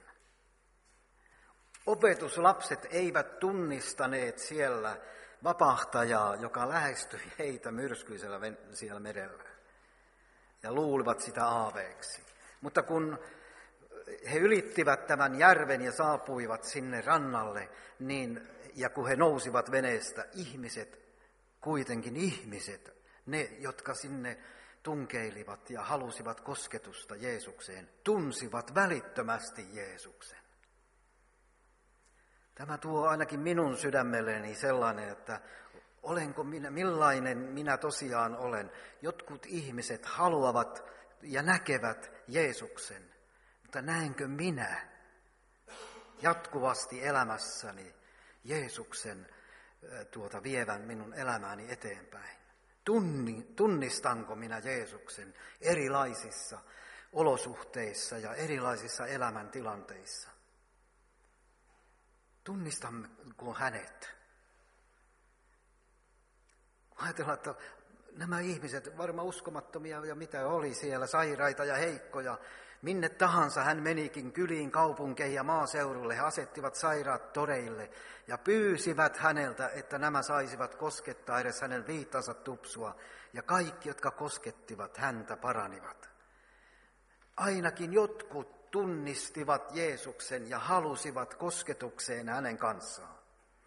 Opetuslapset eivät tunnistaneet siellä vapahtajaa, joka lähestyi heitä myrskyisellä siellä merellä. Ja luulivat sitä aaveeksi. Mutta kun he ylittivät tämän järven ja saapuivat sinne rannalle, niin, ja kun he nousivat veneestä, ihmiset, kuitenkin ihmiset, ne, jotka sinne tunkeilivat ja halusivat kosketusta Jeesukseen, tunsivat välittömästi Jeesuksen. Tämä tuo ainakin minun sydämelleni sellainen, että olenko minä, millainen minä tosiaan olen. Jotkut ihmiset haluavat ja näkevät Jeesuksen, mutta näenkö minä jatkuvasti elämässäni Jeesuksen tuota vievän minun elämääni eteenpäin? Tunni, tunnistanko minä Jeesuksen erilaisissa olosuhteissa ja erilaisissa elämäntilanteissa? Tunnistanko hänet? Ajatellaan, että nämä ihmiset, varmaan uskomattomia ja mitä oli siellä, sairaita ja heikkoja, minne tahansa hän menikin kyliin, kaupunkeihin ja maaseudulle, he asettivat sairaat toreille ja pyysivät häneltä, että nämä saisivat koskettaa edes hänen viittansa tupsua, ja kaikki, jotka koskettivat häntä, paranivat. Ainakin jotkut tunnistivat Jeesuksen ja halusivat kosketukseen hänen kanssaan.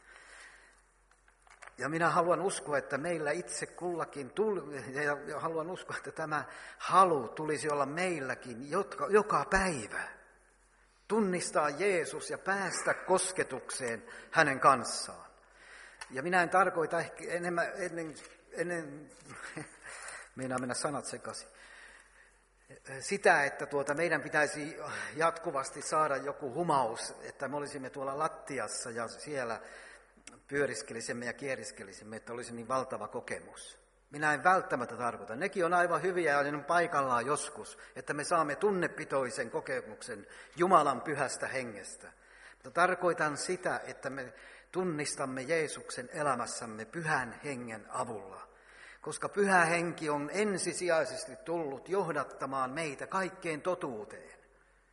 Ja minä haluan uskoa, että meillä itse kullakin, tuli, ja haluan uskoa, että tämä halu tulisi olla meilläkin jotka, joka päivä. Tunnistaa Jeesus ja päästä kosketukseen hänen kanssaan. Ja minä en tarkoita ehkä enemmän, ennen, ennen minä mennä sanat sekaisin. Sitä, että tuota meidän pitäisi jatkuvasti saada joku humaus, että me olisimme tuolla lattiassa ja siellä pyöriskelisimme ja kieriskelisimme, että olisi niin valtava kokemus. Minä en välttämättä tarkoita. Nekin on aivan hyviä ja ne on paikallaan joskus, että me saamme tunnepitoisen kokemuksen Jumalan pyhästä hengestä. Mutta tarkoitan sitä, että me tunnistamme Jeesuksen elämässämme pyhän hengen avulla. Koska pyhä henki on ensisijaisesti tullut johdattamaan meitä kaikkeen totuuteen.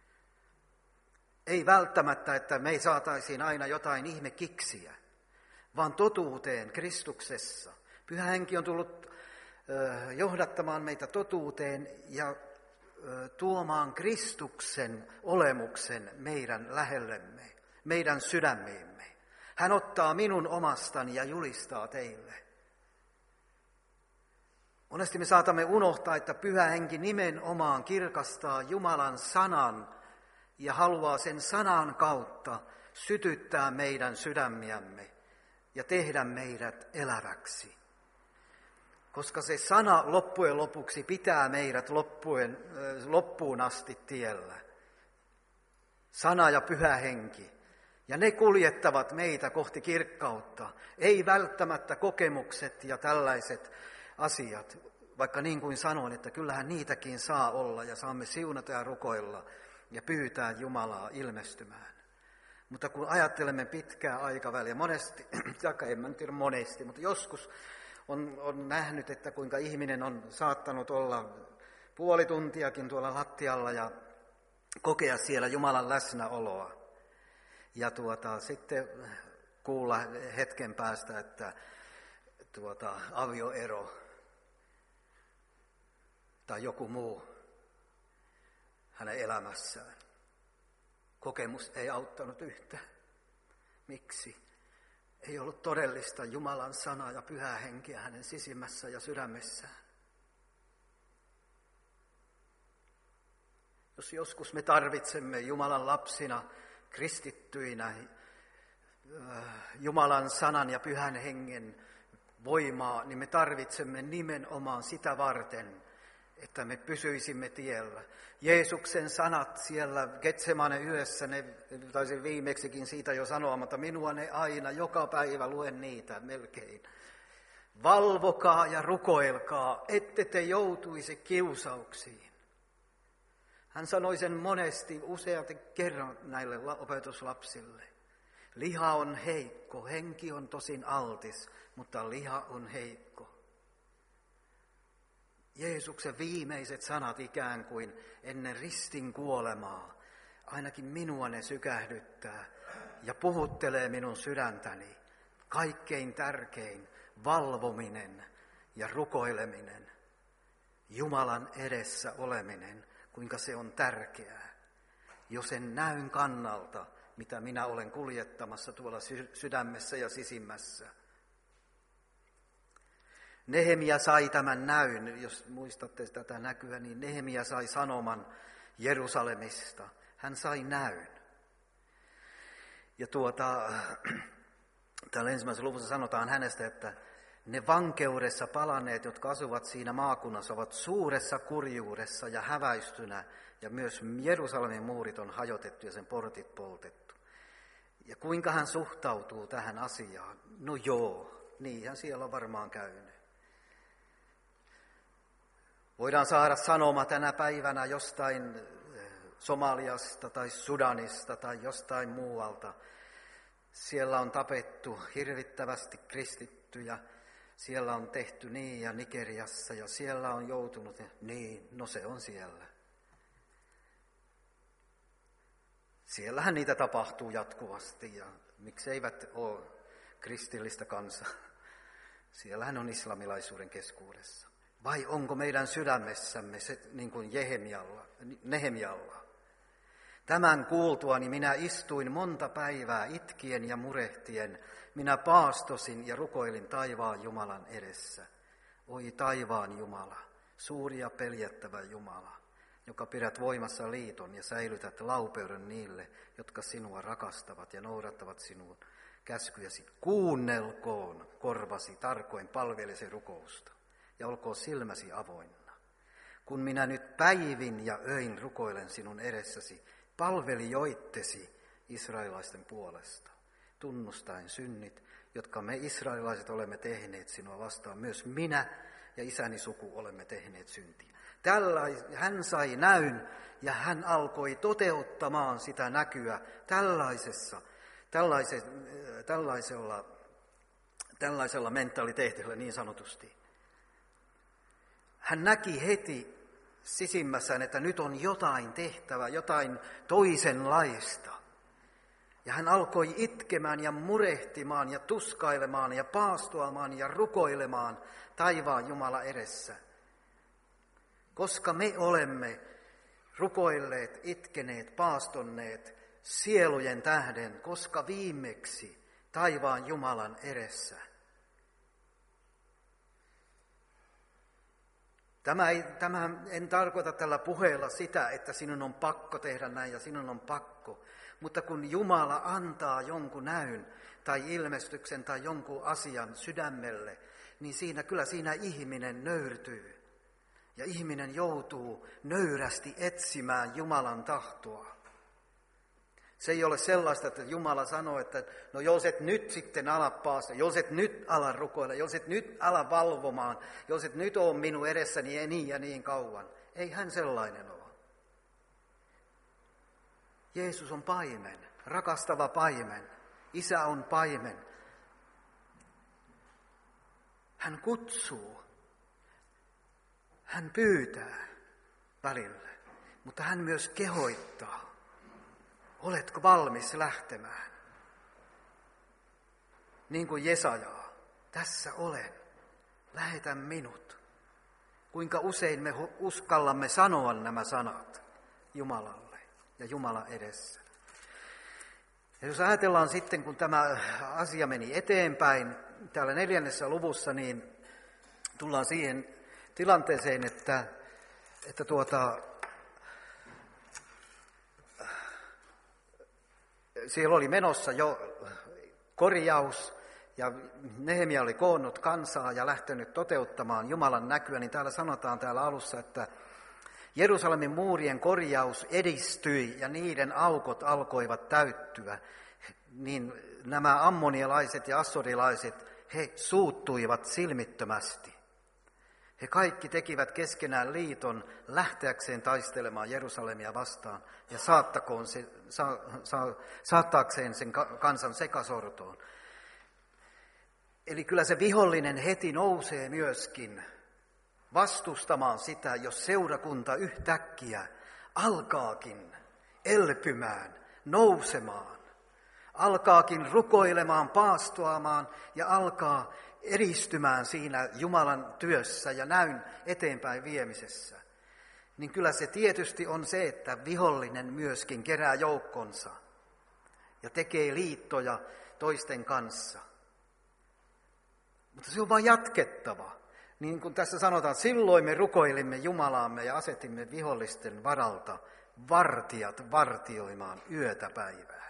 Ei välttämättä, että me ei saataisiin aina jotain ihmekiksiä, vaan totuuteen Kristuksessa. Pyhä henki on tullut ö, johdattamaan meitä totuuteen ja ö, tuomaan Kristuksen olemuksen meidän lähellemme, meidän sydämiimme. Hän ottaa minun omastani ja julistaa teille. Monesti me saatamme unohtaa, että Pyhä Henki nimenomaan kirkastaa Jumalan sanan ja haluaa sen sanan kautta sytyttää meidän sydämiämme ja tehdä meidät eläväksi. Koska se sana loppujen lopuksi pitää meidät loppuen, loppuun asti tiellä. Sana ja Pyhä Henki. Ja ne kuljettavat meitä kohti kirkkautta. Ei välttämättä kokemukset ja tällaiset asiat, vaikka niin kuin sanoin, että kyllähän niitäkin saa olla ja saamme siunata ja rukoilla ja pyytää Jumalaa ilmestymään. Mutta kun ajattelemme pitkää aikaväliä, monesti, taikka en mä tiedä monesti, mutta joskus on, on nähnyt, että kuinka ihminen on saattanut olla puoli tuntiakin tuolla lattialla ja kokea siellä Jumalan läsnäoloa. Ja tuota, sitten kuulla hetken päästä, että tuota, avioero tai joku muu hänen elämässään. Kokemus ei auttanut yhtään. Miksi? Ei ollut todellista Jumalan sanaa ja pyhää henkeä hänen sisimmässä ja sydämessään. Jos joskus me tarvitsemme Jumalan lapsina, kristittyinä, Jumalan sanan ja pyhän hengen voimaa, niin me tarvitsemme nimenomaan sitä varten, että me pysyisimme tiellä. Jeesuksen sanat siellä Getsemanen yössä, ne taisin viimeksikin siitä jo sanoa, mutta minua ne aina, joka päivä luen niitä melkein. Valvokaa ja rukoilkaa, ette te joutuisi kiusauksiin. Hän sanoi sen monesti useasti kerran näille opetuslapsille. Liha on heikko, henki on tosin altis, mutta liha on heikko. Jeesuksen viimeiset sanat ikään kuin ennen ristin kuolemaa, ainakin minua ne sykähdyttää ja puhuttelee minun sydäntäni. Kaikkein tärkein valvominen ja rukoileminen, Jumalan edessä oleminen, kuinka se on tärkeää. Jo sen näyn kannalta, mitä minä olen kuljettamassa tuolla sydämessä ja sisimmässä. Nehemia sai tämän näyn, jos muistatte tätä näkyä, niin Nehemia sai sanoman Jerusalemista. Hän sai näyn. Ja tuota, täällä ensimmäisessä luvussa sanotaan hänestä, että ne vankeudessa palaneet, jotka asuvat siinä maakunnassa, ovat suuressa kurjuudessa ja häväistynä, ja myös Jerusalemin muurit on hajotettu ja sen portit poltettu. Ja kuinka hän suhtautuu tähän asiaan? No joo, niinhän siellä on varmaan käynyt. Voidaan saada sanoma tänä päivänä jostain Somaliasta tai Sudanista tai jostain muualta. Siellä on tapettu hirvittävästi kristittyjä, siellä on tehty niin ja Nigeriassa ja siellä on joutunut, niin, no se on siellä. Siellähän niitä tapahtuu jatkuvasti ja mikseivät ole kristillistä kansaa. Siellähän on islamilaisuuden keskuudessa. Vai onko meidän sydämessämme se niin kuin Jehemialla, Nehemialla? Tämän kuultuani minä istuin monta päivää itkien ja murehtien. Minä paastosin ja rukoilin taivaan Jumalan edessä. Oi taivaan Jumala, suuri ja peljättävä Jumala, joka pidät voimassa liiton ja säilytät laupeuden niille, jotka sinua rakastavat ja noudattavat sinun käskyjäsi. Kuunnelkoon korvasi tarkoin palvelisi rukousta ja olkoon silmäsi avoinna. Kun minä nyt päivin ja öin rukoilen sinun edessäsi, palvelijoittesi israelilaisten puolesta, tunnustaen synnit, jotka me israelilaiset olemme tehneet sinua vastaan. Myös minä ja isäni suku olemme tehneet syntiä. Tällais, hän sai näyn ja hän alkoi toteuttamaan sitä näkyä tällaisessa, tällaise, tällaisella, tällaisella mentaliteetillä niin sanotusti. Hän näki heti sisimmässään, että nyt on jotain tehtävä, jotain toisenlaista. Ja hän alkoi itkemään ja murehtimaan ja tuskailemaan ja paastoamaan ja rukoilemaan taivaan Jumala edessä. Koska me olemme rukoilleet, itkeneet, paastonneet sielujen tähden, koska viimeksi taivaan Jumalan edessä. Tämä ei, tämä en tarkoita tällä puheella sitä, että sinun on pakko tehdä näin ja sinun on pakko. Mutta kun Jumala antaa jonkun näyn tai ilmestyksen tai jonkun asian sydämelle, niin siinä kyllä siinä ihminen nöyrtyy. Ja ihminen joutuu nöyrästi etsimään Jumalan tahtoa. Se ei ole sellaista, että Jumala sanoo, että no jos et nyt sitten ala paasta, jos et nyt ala rukoilla, jos et nyt ala valvomaan, jos et nyt ole minun edessäni niin ja niin kauan. Ei hän sellainen ole. Jeesus on paimen, rakastava paimen. Isä on paimen. Hän kutsuu. Hän pyytää välillä, mutta hän myös kehoittaa. Oletko valmis lähtemään? Niin kuin Jesajaa, tässä olen, lähetä minut. Kuinka usein me uskallamme sanoa nämä sanat Jumalalle ja Jumala edessä. Ja jos ajatellaan sitten, kun tämä asia meni eteenpäin, täällä neljännessä luvussa, niin tullaan siihen tilanteeseen, että, että tuota, siellä oli menossa jo korjaus, ja Nehemia oli koonnut kansaa ja lähtenyt toteuttamaan Jumalan näkyä, niin täällä sanotaan täällä alussa, että Jerusalemin muurien korjaus edistyi ja niiden aukot alkoivat täyttyä, niin nämä ammonialaiset ja assorilaiset, he suuttuivat silmittömästi. He kaikki tekivät keskenään liiton lähteäkseen taistelemaan Jerusalemia vastaan ja saattakoon se, sa, sa, saattaakseen sen kansan sekasortoon. Eli kyllä se vihollinen heti nousee myöskin vastustamaan sitä, jos seurakunta yhtäkkiä alkaakin elpymään, nousemaan, alkaakin rukoilemaan, paastoamaan ja alkaa edistymään siinä Jumalan työssä ja näyn eteenpäin viemisessä. Niin kyllä se tietysti on se, että vihollinen myöskin kerää joukkonsa ja tekee liittoja toisten kanssa. Mutta se on vain jatkettava. Niin kuin tässä sanotaan, että silloin me rukoilimme Jumalaamme ja asetimme vihollisten varalta vartijat vartioimaan yötä päivää.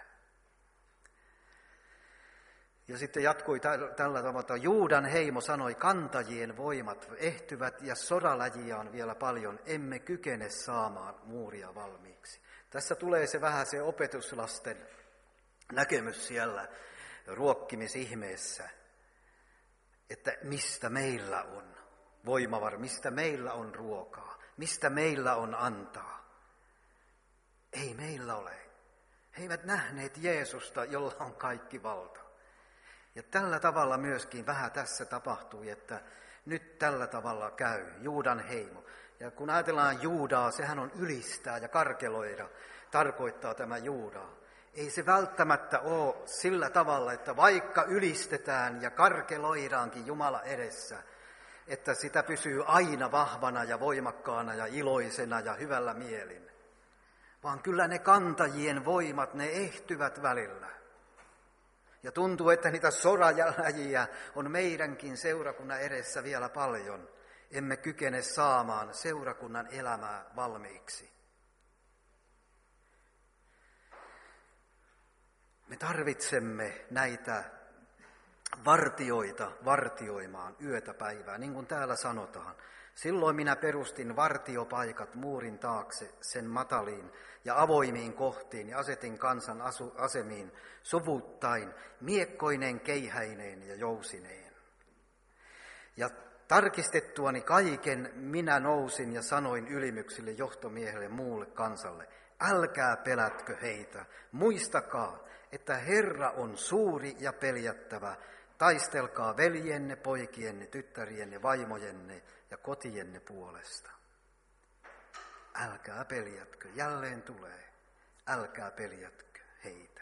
Ja sitten jatkui tällä tavalla, että Juudan heimo sanoi, kantajien voimat ehtyvät ja soraläjiä on vielä paljon, emme kykene saamaan muuria valmiiksi. Tässä tulee se vähän se opetuslasten näkemys siellä ruokkimisihmeessä, että mistä meillä on voimavara, mistä meillä on ruokaa, mistä meillä on antaa. Ei meillä ole. He eivät nähneet Jeesusta, jolla on kaikki valta. Ja tällä tavalla myöskin vähän tässä tapahtui, että nyt tällä tavalla käy Juudan heimo. Ja kun ajatellaan Juudaa, sehän on ylistää ja karkeloida, tarkoittaa tämä Juudaa. Ei se välttämättä ole sillä tavalla, että vaikka ylistetään ja karkeloidaankin Jumala edessä, että sitä pysyy aina vahvana ja voimakkaana ja iloisena ja hyvällä mielin. Vaan kyllä ne kantajien voimat, ne ehtyvät välillä. Ja tuntuu, että niitä soraläjiä on meidänkin seurakunnan edessä vielä paljon. Emme kykene saamaan seurakunnan elämää valmiiksi. Me tarvitsemme näitä vartioita vartioimaan yötä päivää, niin kuin täällä sanotaan. Silloin minä perustin vartiopaikat muurin taakse sen mataliin ja avoimiin kohtiin ja asetin kansan asu, asemiin suvuttain, miekkoineen, keihäineen ja jousineen. Ja tarkistettuani kaiken minä nousin ja sanoin ylimyksille, johtomiehelle, muulle kansalle, älkää pelätkö heitä, muistakaa, että Herra on suuri ja peljättävä. Taistelkaa veljenne, poikienne, tyttärienne, vaimojenne ja kotienne puolesta. Älkää peljätkö, jälleen tulee, älkää peljätkö heitä.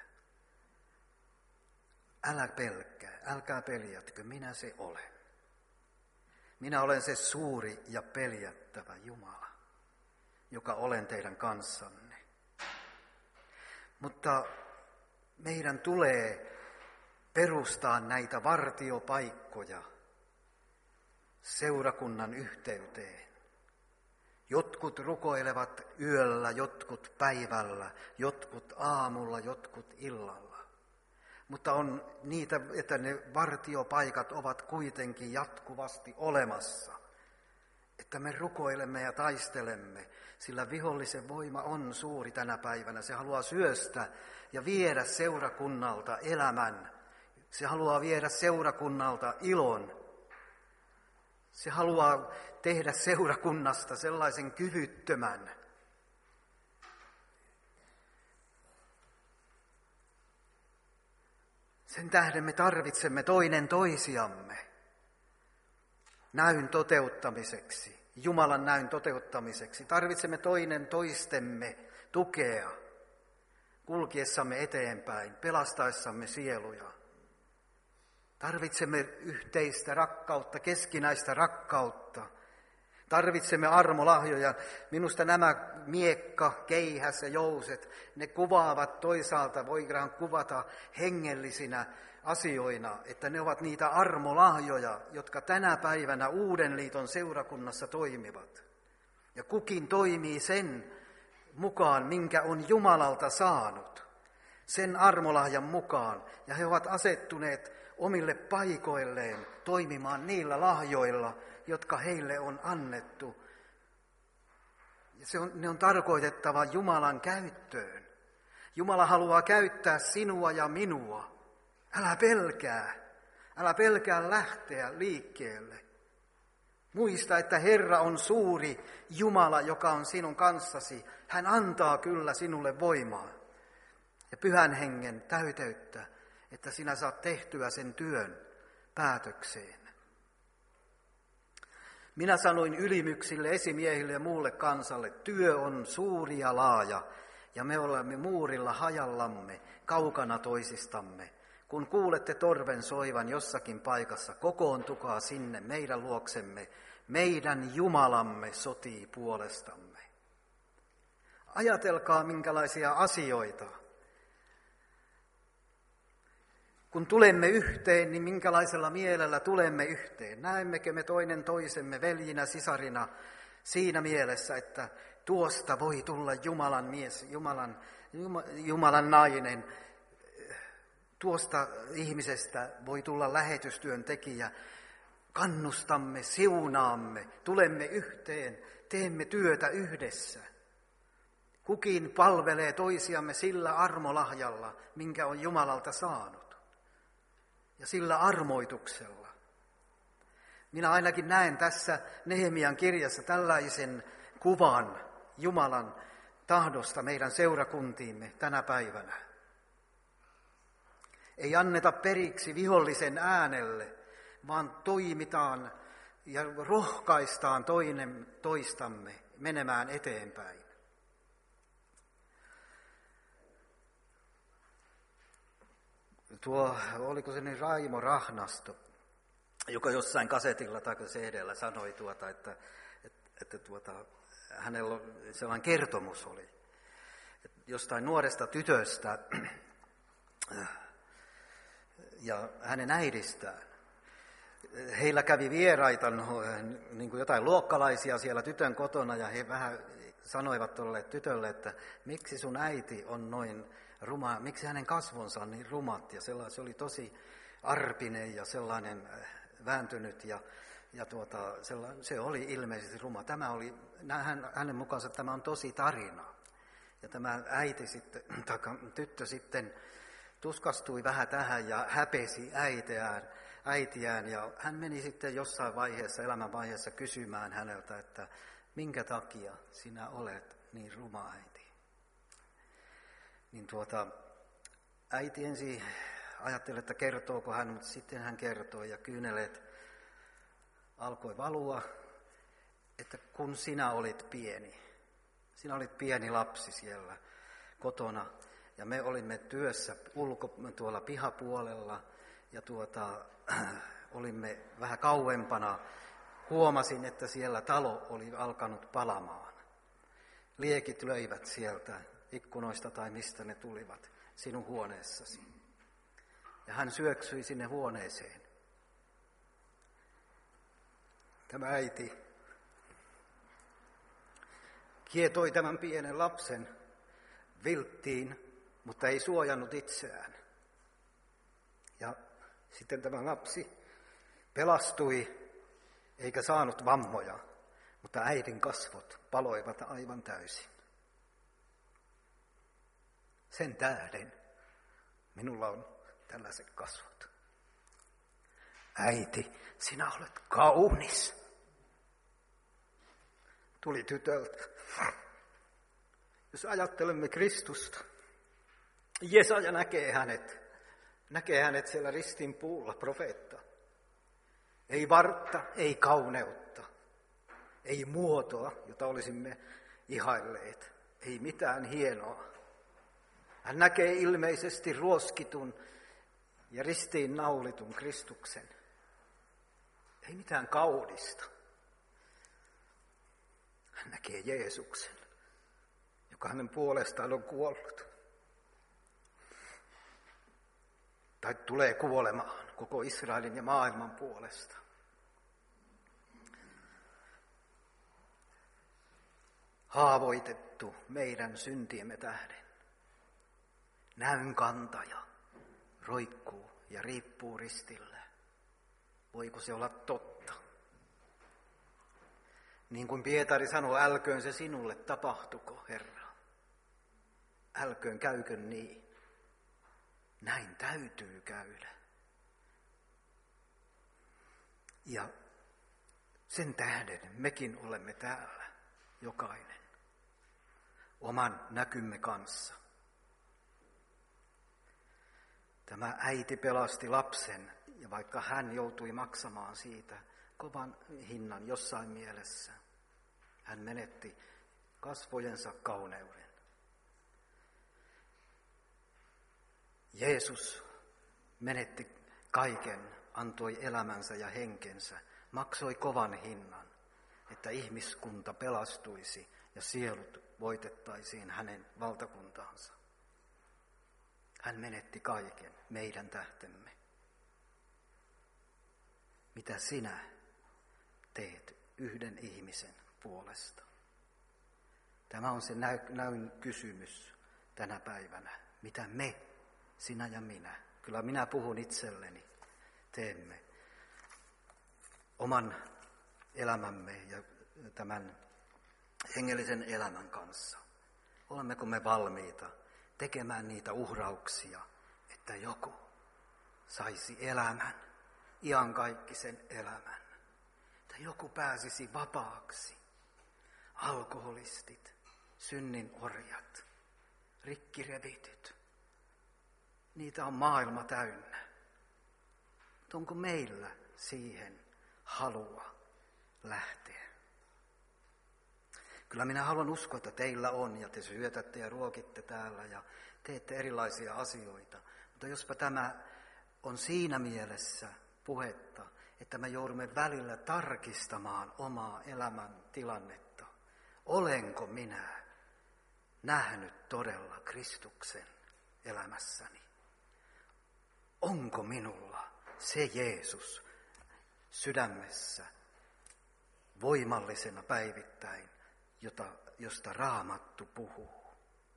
Älä pelkää, älkää peljätkö, minä se olen. Minä olen se suuri ja peljättävä Jumala, joka olen teidän kanssanne. Mutta meidän tulee perustaa näitä vartiopaikkoja seurakunnan yhteyteen. Jotkut rukoilevat yöllä, jotkut päivällä, jotkut aamulla, jotkut illalla. Mutta on niitä, että ne vartiopaikat ovat kuitenkin jatkuvasti olemassa. että me rukoilemme ja taistelemme, sillä vihollisen voima on suuri tänä päivänä. Se haluaa syöstä ja viedä seurakunnalta elämän. Se haluaa viedä seurakunnalta ilon. Se haluaa tehdä seurakunnasta sellaisen kyvyttömän. Sen tähden me tarvitsemme toinen toisiamme näyn toteuttamiseksi, Jumalan näyn toteuttamiseksi. Tarvitsemme toinen toistemme tukea kulkiessamme eteenpäin, pelastaessamme sieluja. Tarvitsemme yhteistä rakkautta, keskinäistä rakkautta. Tarvitsemme armolahjoja. Minusta nämä miekka, keihäs ja jouset, ne kuvaavat toisaalta, voidaan kuvata hengellisinä asioina, että ne ovat niitä armolahjoja, jotka tänä päivänä Uuden liiton seurakunnassa toimivat. Ja kukin toimii sen mukaan, minkä on Jumalalta saanut, sen armolahjan mukaan. Ja he ovat asettuneet omille paikoilleen toimimaan niillä lahjoilla, jotka heille on annettu. Ja se on, ne on tarkoitettava Jumalan käyttöön. Jumala haluaa käyttää sinua ja minua. Älä pelkää. Älä pelkää lähteä liikkeelle. Muista, että Herra on suuri Jumala, joka on sinun kanssasi. Hän antaa kyllä sinulle voimaa ja pyhän hengen täyteyttä, että sinä saat tehtyä sen työn päätökseen. Minä sanoin ylimyksille, esimiehille ja muulle kansalle, työ on suuri ja laaja, ja me olemme muurilla hajallamme, kaukana toisistamme. Kun kuulette torven soivan jossakin paikassa, kokoontukaa sinne meidän luoksemme, meidän Jumalamme sotii puolestamme. Ajatelkaa, minkälaisia asioita. Kun tulemme yhteen, niin minkälaisella mielellä tulemme yhteen? Näemmekö me toinen toisemme veljinä, sisarina siinä mielessä, että tuosta voi tulla Jumalan mies, Jumalan, Jumalan nainen, tuosta ihmisestä voi tulla lähetystyön tekijä. Kannustamme, siunaamme, tulemme yhteen, teemme työtä yhdessä. Kukin palvelee toisiamme sillä armolahjalla, minkä on Jumalalta saanut. Ja sillä armoituksella. Minä ainakin näen tässä Nehemian kirjassa tällaisen kuvan Jumalan tahdosta meidän seurakuntiimme tänä päivänä. Ei anneta periksi vihollisen äänelle, vaan toimitaan ja rohkaistaan toinen toistamme menemään eteenpäin. Tuo, oliko se niin Raimo Rahnasto, joka jossain kasetilla tai C D:llä sanoi, tuota, että, että, että tuota, hänellä sellainen kertomus oli että jostain nuoresta tytöstä ja hänen äidistään. Heillä kävi vieraita, niin kuin jotain luokkalaisia siellä tytön kotona, ja he vähän sanoivat tuolle tytölle, että miksi sun äiti on noin ruma, miksi hänen kasvonsa on niin rumat, ja sellainen, se oli tosi arpinen ja sellainen vääntynyt, ja, ja tuota, sellainen, se oli ilmeisesti ruma. Tämä oli, hän, hänen mukaansa tämä on tosi tarina. Ja tämä äiti sitten, tai tyttö sitten tuskastui vähän tähän ja häpesi äitiään, äitiään, ja hän meni sitten jossain vaiheessa, elämän vaiheessa kysymään häneltä, että minkä takia sinä olet niin ruma, äiti. Niin tuota, äiti ensin ajatteli, että kertooko hän, mutta sitten hän kertoi ja kyyneleet alkoi valua, että kun sinä olit pieni, sinä olit pieni lapsi siellä kotona ja me olimme työssä ulko, tuolla pihapuolella ja tuota, olimme vähän kauempana, huomasin, että siellä talo oli alkanut palamaan. Liekit löivät sieltä ikkunoista tai mistä ne tulivat sinun huoneessasi. Ja hän syöksyi sinne huoneeseen. Tämä äiti kietoi tämän pienen lapsen vilttiin, mutta ei suojannut itseään. Ja sitten tämä lapsi pelastui eikä saanut vammoja, mutta äidin kasvot paloivat aivan täysin. Sen tähden minulla on tällaiset kasvot. Äiti, sinä olet kaunis. Tuli tytöltä. Jos ajattelemme Kristusta, Jesaja näkee hänet, näkee hänet siellä ristin puulla, profeetta. Ei vartta, ei kauneutta, ei muotoa, jota olisimme ihailleet, ei mitään hienoa. Hän näkee ilmeisesti ruoskitun ja ristiin naulitun Kristuksen. Ei mitään kaunista. Hän näkee Jeesuksen, joka hänen puolestaan on kuollut. Tai tulee kuolemaan koko Israelin ja maailman puolesta. Haavoitettu meidän syntiemme tähden. Näyn kantaja roikkuu ja riippuu ristillä. Voiko se olla totta? Niin kuin Pietari sanoi, älköön se sinulle tapahtuko, Herra. Älköön käykö niin. Näin täytyy käydä. Ja sen tähden mekin olemme täällä, jokainen, oman näkymme kanssa. Tämä äiti pelasti lapsen, ja vaikka hän joutui maksamaan siitä kovan hinnan jossain mielessä, hän menetti kasvojensa kauneuden. Jeesus menetti kaiken, antoi elämänsä ja henkensä, maksoi kovan hinnan, että ihmiskunta pelastuisi ja sielut voitettaisiin hänen valtakuntaansa. Hän menetti kaiken meidän tähtemme. Mitä sinä teet yhden ihmisen puolesta? Tämä on se näyn kysymys tänä päivänä. Mitä me, sinä ja minä, kyllä minä puhun itselleni, teemme oman elämämme ja tämän hengellisen elämän kanssa? Olemmeko me valmiita tekemään niitä uhrauksia, että joku saisi elämän, iankaikkisen elämän, että joku pääsisi vapaaksi? Alkoholistit, synnin orjat, rikkirevityt, niitä on maailma täynnä. Mutta onko meillä siihen halua lähteä? Kyllä minä haluan uskoa, että teillä on, ja te syötätte ja ruokitte täällä ja teette erilaisia asioita. Mutta jospa tämä on siinä mielessä puhetta, että me joudumme välillä tarkistamaan omaa elämän tilannetta. Olenko minä nähnyt todella Kristuksen elämässäni? Onko minulla se Jeesus sydämessä voimallisena päivittäin, jota, josta Raamattu puhuu?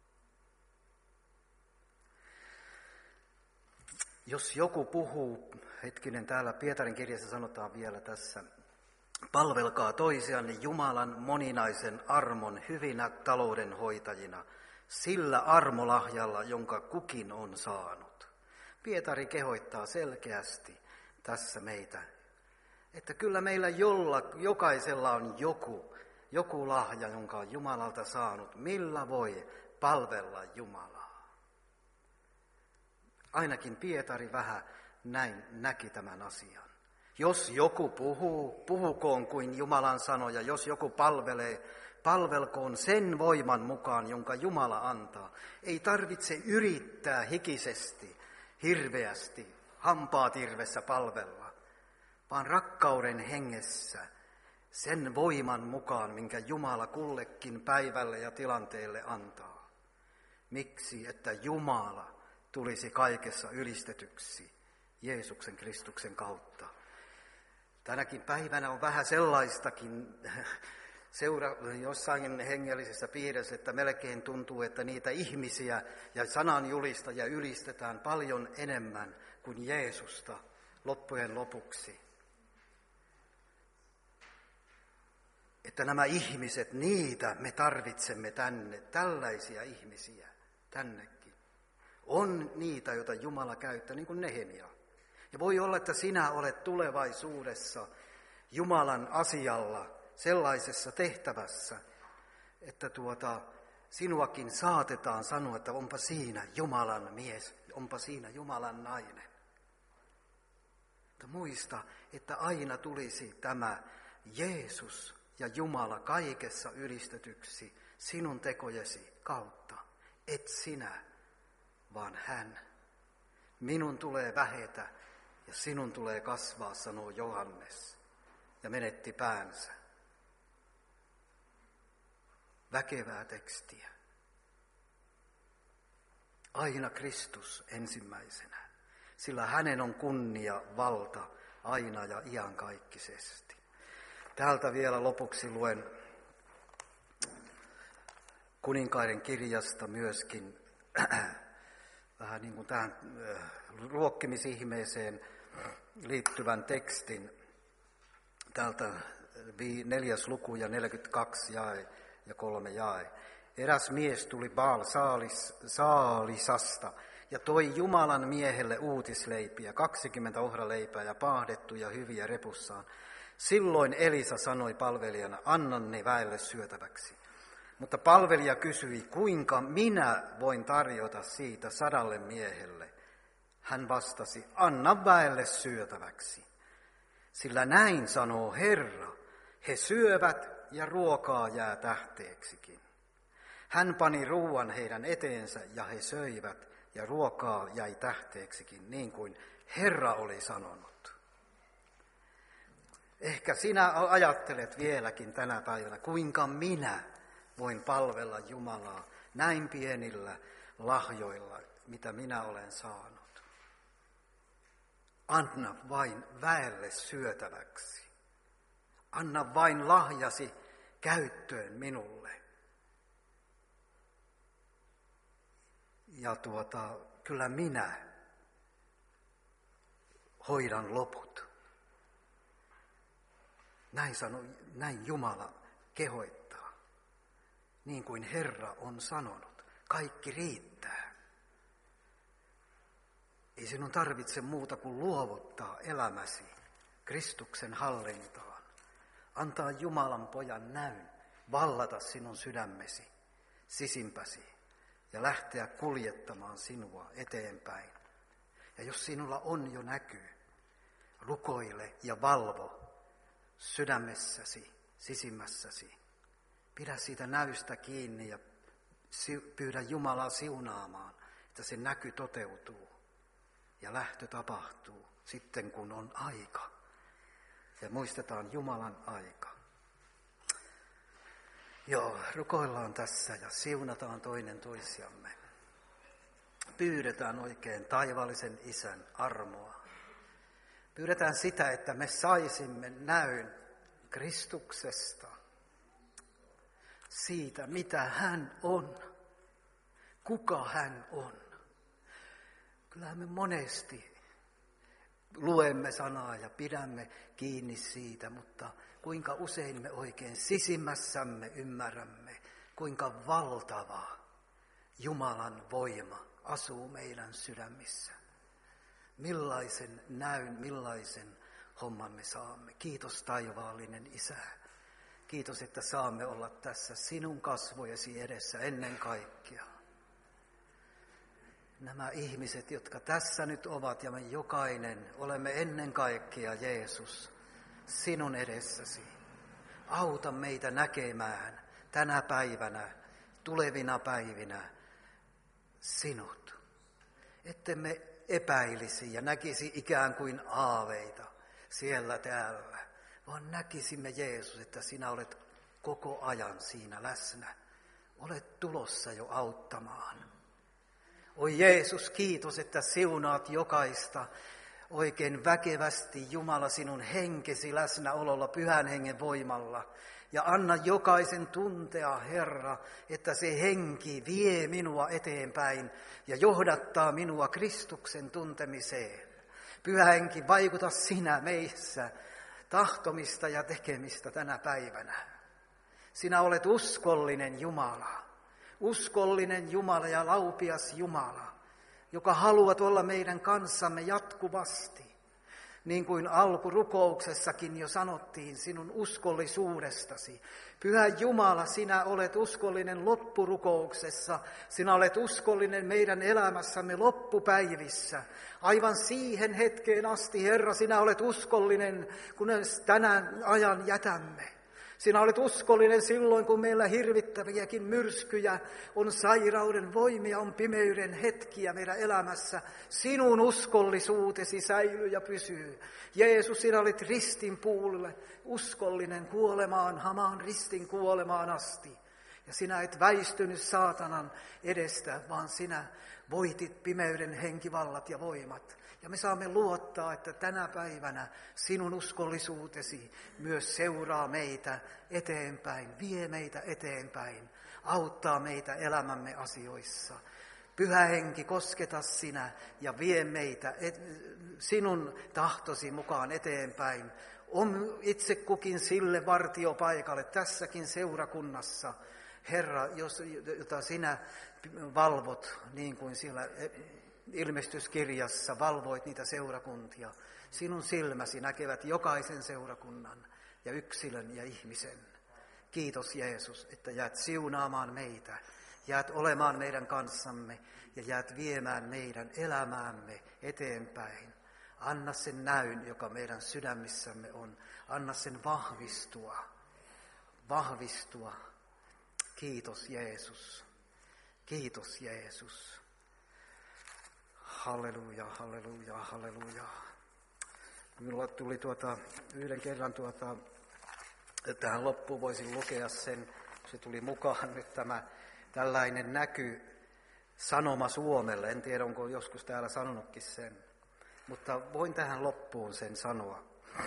Jos joku puhuu, hetkinen, täällä Pietarin kirjassa sanotaan vielä tässä, palvelkaa toisianne Jumalan moninaisen armon hyvinä taloudenhoitajina, sillä armolahjalla, jonka kukin on saanut. Pietari kehoittaa selkeästi tässä meitä, että kyllä meillä jolla, jokaisella on joku, joku lahja, jonka on Jumalalta saanut, millä voi palvella Jumalaa. Ainakin Pietari vähän näin näki tämän asian. Jos joku puhuu, puhukoon kuin Jumalan sanoja. Jos joku palvelee, palvelkoon sen voiman mukaan, jonka Jumala antaa. Ei tarvitse yrittää hikisesti, hirveästi, hampaat irvessä palvella, vaan rakkauden hengessä sen voiman mukaan, minkä Jumala kullekin päivälle ja tilanteelle antaa. Miksi? Että Jumala tulisi kaikessa ylistetyksi Jeesuksen Kristuksen kautta. Tänäkin päivänä on vähän sellaistakin seura, jossain hengellisessä piirissä, että melkein tuntuu, että niitä ihmisiä ja sananjulistajia ylistetään paljon enemmän kuin Jeesusta loppujen lopuksi. että nämä ihmiset, niitä me tarvitsemme tänne, tällaisia ihmisiä tännekin. On niitä, joita Jumala käyttää, niin kuin Nehemia. Ja voi olla, että sinä olet tulevaisuudessa Jumalan asialla sellaisessa tehtävässä, että tuota, sinuakin saatetaan sanoa, että onpa siinä Jumalan mies, onpa siinä Jumalan nainen. Mutta muista, että aina tulisi tämä Jeesus ja Jumala kaikessa ylistetyksi sinun tekojesi kautta. Et sinä, vaan hän. Minun tulee vähetä ja sinun tulee kasvaa, sanoo Johannes, ja menetti päänsä. Väkevää tekstiä. Aina Kristus ensimmäisenä, sillä hänen on kunnia, valta aina ja iankaikkisesti. Täältä vielä lopuksi luen Kuninkaiden kirjasta myöskin vähän niin kuin tähän ruokkimisihmeeseen liittyvän tekstin. Täältä neljäs luku ja neljäkymmentäkaksi jae ja kolme jae. Eräs mies tuli Baal Saalis, Saalisasta ja toi Jumalan miehelle uutisleipiä, kaksikymmentä ohraleipää ja paahdettuja hyviä repussaan. Silloin Elisa sanoi palvelijana, anna ne väelle syötäväksi. Mutta palvelija kysyi, kuinka minä voin tarjota siitä sadalle miehelle. Hän vastasi, anna väelle syötäväksi. Sillä näin sanoo Herra, he syövät ja ruokaa jää tähteeksikin. Hän pani ruuan heidän eteensä ja he söivät ja ruokaa jäi tähteeksikin, niin kuin Herra oli sanonut. Ehkä sinä ajattelet vieläkin tänä päivänä, kuinka minä voin palvella Jumalaa näin pienillä lahjoilla, mitä minä olen saanut. Anna vain väelle syötäväksi. Anna vain lahjasi käyttöön minulle. Ja tuota, kyllä minä hoidan loput. Näin sanoi, näin Jumala kehoittaa. Niin kuin Herra on sanonut, kaikki riittää. Ei sinun tarvitse muuta kuin luovuttaa elämäsi Kristuksen hallintaan. Antaa Jumalan pojan näyn vallata sinun sydämesi, sisimpäsi ja lähteä kuljettamaan sinua eteenpäin. Ja jos sinulla on jo näky, rukoile ja valvo sydämessäsi, sisimmässäsi. Pidä siitä näystä kiinni ja pyydä Jumalaa siunaamaan, että se näky toteutuu ja lähtö tapahtuu sitten, kun on aika. Ja muistetaan Jumalan aika. Joo, rukoillaan tässä ja siunataan toinen toisiamme. Pyydetään oikein taivaallisen Isän armoa. Pyydetään sitä, että me saisimme näyn Kristuksesta, siitä mitä hän on, kuka hän on. Kyllähän me monesti luemme sanaa ja pidämme kiinni siitä, mutta kuinka usein me oikein sisimmässämme ymmärrämme, kuinka valtava Jumalan voima asuu meidän sydämissä. Millaisen näyn, millaisen homman me saamme. Kiitos taivaallinen Isä. Kiitos, että saamme olla tässä sinun kasvojesi edessä ennen kaikkea. Nämä ihmiset, jotka tässä nyt ovat ja me jokainen olemme ennen kaikkea Jeesus, sinun edessäsi. Auta meitä näkemään tänä päivänä, tulevina päivinä sinut. Ettemme epäilisi ja näkisi ikään kuin aaveita siellä täällä, vaan näkisimme Jeesus, että sinä olet koko ajan siinä läsnä. Olet tulossa jo auttamaan. Oi Jeesus, kiitos, että siunaat jokaista oikein väkevästi, Jumala, sinun henkesi läsnäololla, pyhän hengen voimalla. Ja anna jokaisen tuntea, Herra, että se henki vie minua eteenpäin ja johdattaa minua Kristuksen tuntemiseen. Pyhä henki, vaikuta sinä meissä tahtomista ja tekemistä tänä päivänä. Sinä olet uskollinen Jumala. Uskollinen Jumala ja laupias Jumala, joka haluat olla meidän kanssamme jatkuvasti. Niin kuin alkurukouksessakin jo sanottiin sinun uskollisuudestasi. Pyhä Jumala, sinä olet uskollinen loppurukouksessa. Sinä olet uskollinen meidän elämässämme loppupäivissä. Aivan siihen hetkeen asti, Herra, sinä olet uskollinen, kunnes tänään ajan jätämme. Sinä olet uskollinen silloin, kun meillä hirvittäviäkin myrskyjä on, sairauden voimia, on pimeyden hetkiä meidän elämässä. Sinun uskollisuutesi säilyy ja pysyy. Jeesus, sinä olit ristin puulle uskollinen kuolemaan, hamaan ristin kuolemaan asti. Ja sinä et väistynyt saatanan edestä, vaan sinä voitit pimeyden henkivallat ja voimat. Ja me saamme luottaa, että tänä päivänä sinun uskollisuutesi myös seuraa meitä eteenpäin, vie meitä eteenpäin, auttaa meitä elämämme asioissa. Pyhä Henki, kosketa sinä ja vie meitä et, sinun tahtosi mukaan eteenpäin. On itse kukin sille vartiopaikalle tässäkin seurakunnassa, Herra, jos, jota sinä valvot niin kuin siellä ilmestyskirjassa valvoit niitä seurakuntia. Sinun silmäsi näkevät jokaisen seurakunnan ja yksilön ja ihmisen. Kiitos Jeesus, että jäät siunaamaan meitä, jäät olemaan meidän kanssamme ja jäät viemään meidän elämäämme eteenpäin. Anna sen näyn, joka meidän sydämissämme on. Anna sen vahvistua, vahvistua. Kiitos Jeesus, kiitos Jeesus. Halleluja, halleluja, halleluja. Minulla tuli tuota, yhden kerran tuota, tähän loppuun voisin lukea sen, se tuli mukaan nyt tämä tällainen näky sanoma Suomelle. En tiedä, onko joskus täällä sanonutkin sen, mutta voin tähän loppuun sen sanoa.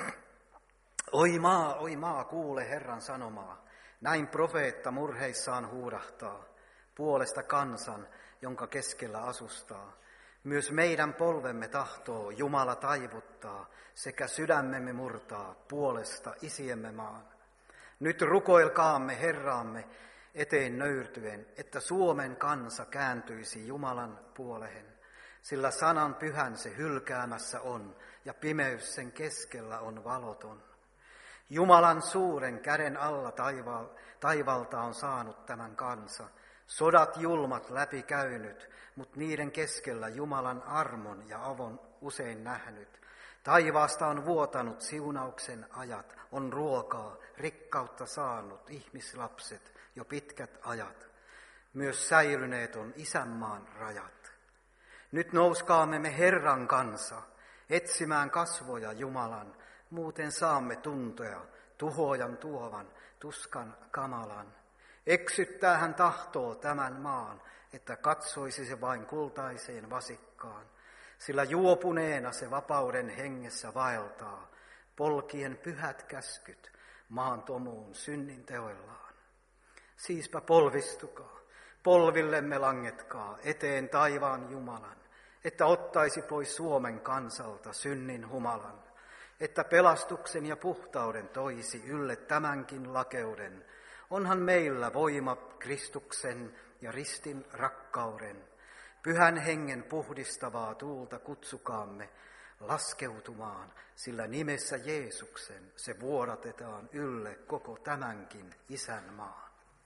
Oi maa, oi maa, kuule Herran sanomaa. Näin profeetta murheissaan huudahtaa, puolesta kansan, jonka keskellä asustaa. Myös meidän polvemme tahtoo Jumala taivuttaa, sekä sydämemme murtaa puolesta isiemme maan. Nyt rukoilkaamme Herraamme eteen nöyrtyen, että Suomen kansa kääntyisi Jumalan puoleen, sillä sanan pyhän se hylkäämässä on, ja pimeys sen keskellä on valoton. Jumalan suuren käden alla taiva, taivalta on saanut tämän kansa, sodat julmat läpi käynyt, mutta niiden keskellä Jumalan armon ja avon usein nähnyt. Taivaasta on vuotanut siunauksen ajat, on ruokaa, rikkautta saanut ihmislapset jo pitkät ajat. Myös säilyneet on isänmaan rajat. Nyt nouskaamme me Herran kansa, etsimään kasvoja Jumalan, muuten saamme tuntoja tuhojan tuovan, tuskan kamalan. Eksyttää hän tahtoo tämän maan, että katsoisi se vain kultaiseen vasikkaan, sillä juopuneena se vapauden hengessä vaeltaa, polkien pyhät käskyt maan tomuun synnin teoillaan. Siispä polvistukaa, polvillemme langetkaa eteen taivaan Jumalan, että ottaisi pois Suomen kansalta synnin humalan, että pelastuksen ja puhtauden toisi ylle tämänkin lakeuden. Onhan meillä voima Kristuksen ja ristin rakkauden. Pyhän hengen puhdistavaa tuulta kutsukaamme laskeutumaan, sillä nimessä Jeesuksen se vuodatetaan ylle koko tämänkin isänmaan.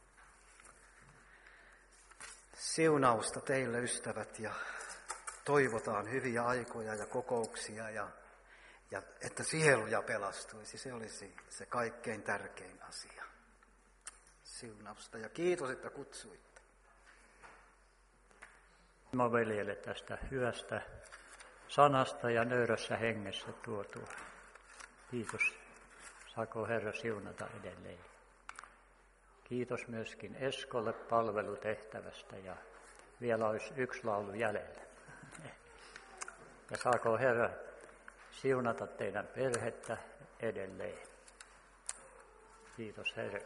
Siunausta teille ystävät ja toivotaan hyviä aikoja ja kokouksia ja, ja että sieluja pelastuisi. Se olisi se kaikkein tärkein asia. Siunausta ja kiitos, että kutsuitte. Mä veljelle tästä hyvästä sanasta ja nöyrässä hengessä tuotua. Kiitos. Saako Herra siunata edelleen. Kiitos myöskin Eskolle palvelutehtävästä ja vielä olisi yksi laulu jäljellä. Ja saako Herra siunata teidän perhettä edelleen. Kiitos Herra.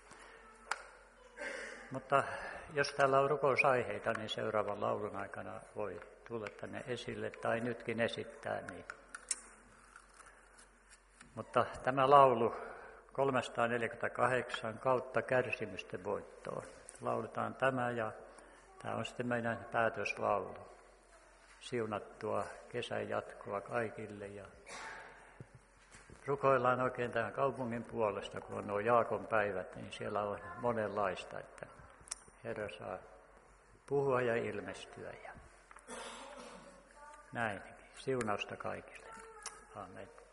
Mutta jos täällä on rukousaiheita, niin seuraavan laulun aikana voi tulla tänne esille tai nytkin esittää. Niin. Mutta tämä laulu kolmesataaneljäkymmentäkahdeksan kautta kärsimysten voittoon. Lauletaan tämä ja tämä on sitten meidän päätöslaulu. Siunattua kesän jatkoa kaikille ja rukoillaan oikein tähän kaupungin puolesta, kun on nuo Jaakon päivät, niin siellä on monenlaista, että Herra saa puhua ja ilmestyä ja näin. Siunausta kaikille. Amen.